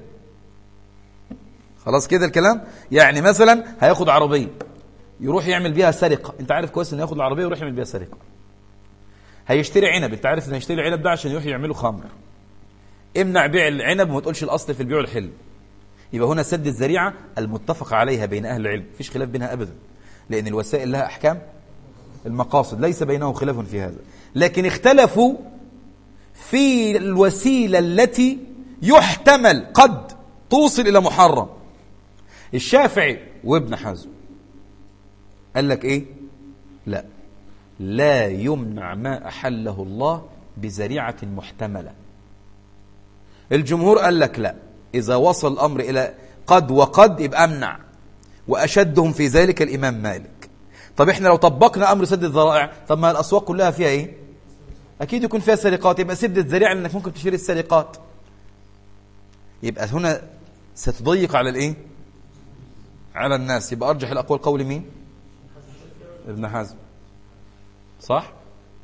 خلاص كده الكلام؟ يعني مثلا هياخد عربية يروح يعمل بيها سرقة، انت عارف كويس انه ياخد العربية ويروح يعمل بيها سرقة. هيشتري عنب، انت عارف انه هيشتري العنب ده عشان يروح يعمله خمر. امنع بيع العنب وما تقولش الأصل في البيع والحل. يبقى هنا سد الذريعة المتفق عليها بين أهل العلم، مفيش خلاف بينها أبدا، لأن الوسائل لها أحكام المقاصد، ليس بينهم خلاف في هذا. لكن اختلفوا في الوسيلة التي يحتمل قد توصل إلى محرم. الشافعي وابن حزم قال لك إيه؟ لا، لا يمنع ما أحله الله بذريعة محتملة. الجمهور قال لك لا، إذا وصل الأمر إلى قد وقد يبقى أمنع، وأشدهم في ذلك الإمام مالك. طب إحنا لو طبقنا أمر سد الذرائع، طب ما الأسواق كلها فيها إيه؟ أكيد يكون فيها سرقات، يبقى سد الذريعة لأنك ممكن تشتري السرقات. يبقى هنا ستضيق على الإيه؟ على الناس. يبقى أرجح الأقوال قول مين؟ ابن حزم، صح؟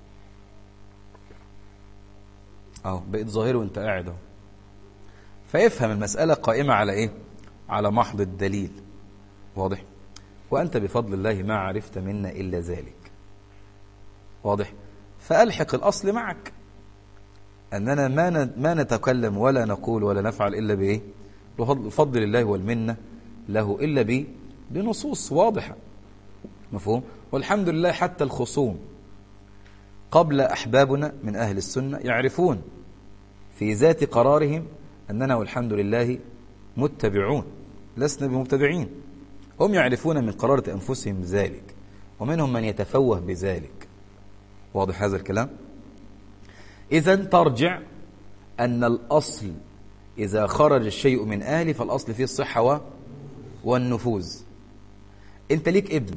أهو بقيت ظاهر وأنت قاعد أهو. فيفهم المسألة قائمة على إيه؟ على محض الدليل. واضح؟ وأنت بفضل الله ما عرفت منا إلا ذلك. واضح؟ فألحق الأصل معك أننا ما ما نتكلم ولا نقول ولا نفعل إلا بإيه؟ بفضل الله والمنة له، إلا ب بنصوص واضحة. مفهوم؟ والحمد لله حتى الخصوم قبل أحبابنا من أهل السنة يعرفون في ذات قرارهم أننا والحمد لله متبعون، لسنا بمبتدعين. هم يعرفون من قرارة أنفسهم ذلك، ومنهم من يتفوه بذلك. واضح هذا الكلام؟ إذن ترجع أن الأصل إذا خرج الشيء من أهله فالأصل فيه الصحة والنفوذ. أنت ليك ابن،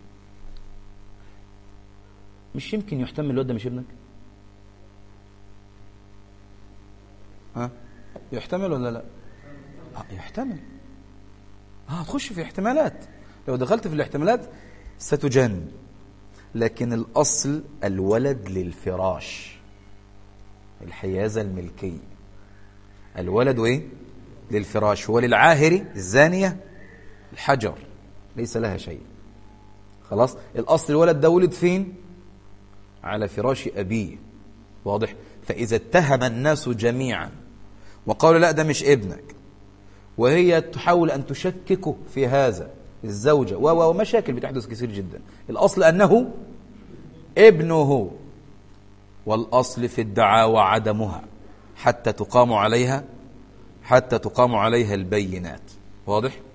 مش يمكن يحتمل الواد ده مش ابنك؟ ها؟ يحتمل ولا لا؟ آه يحتمل. اه تخش في احتمالات، لو دخلت في الاحتمالات ستجن. لكن الأصل الولد للفراش، الحيازة الملكية. الولد ايه؟ للفراش، وللعاهر الزانية الحجر، ليس لها شيء. خلاص؟ الأصل الولد ده ولد فين؟ على فراش أبيه. واضح؟ فإذا اتهم الناس جميعا وقالوا لا ده مش ابنك، وهي تحاول أن تشككه في هذا الزوجة ومشاكل بتحدث كثير جدا، الأصل أنه ابنه، والأصل في الدعاوى عدمها حتى تقام عليها حتى تقام عليها البينات. واضح؟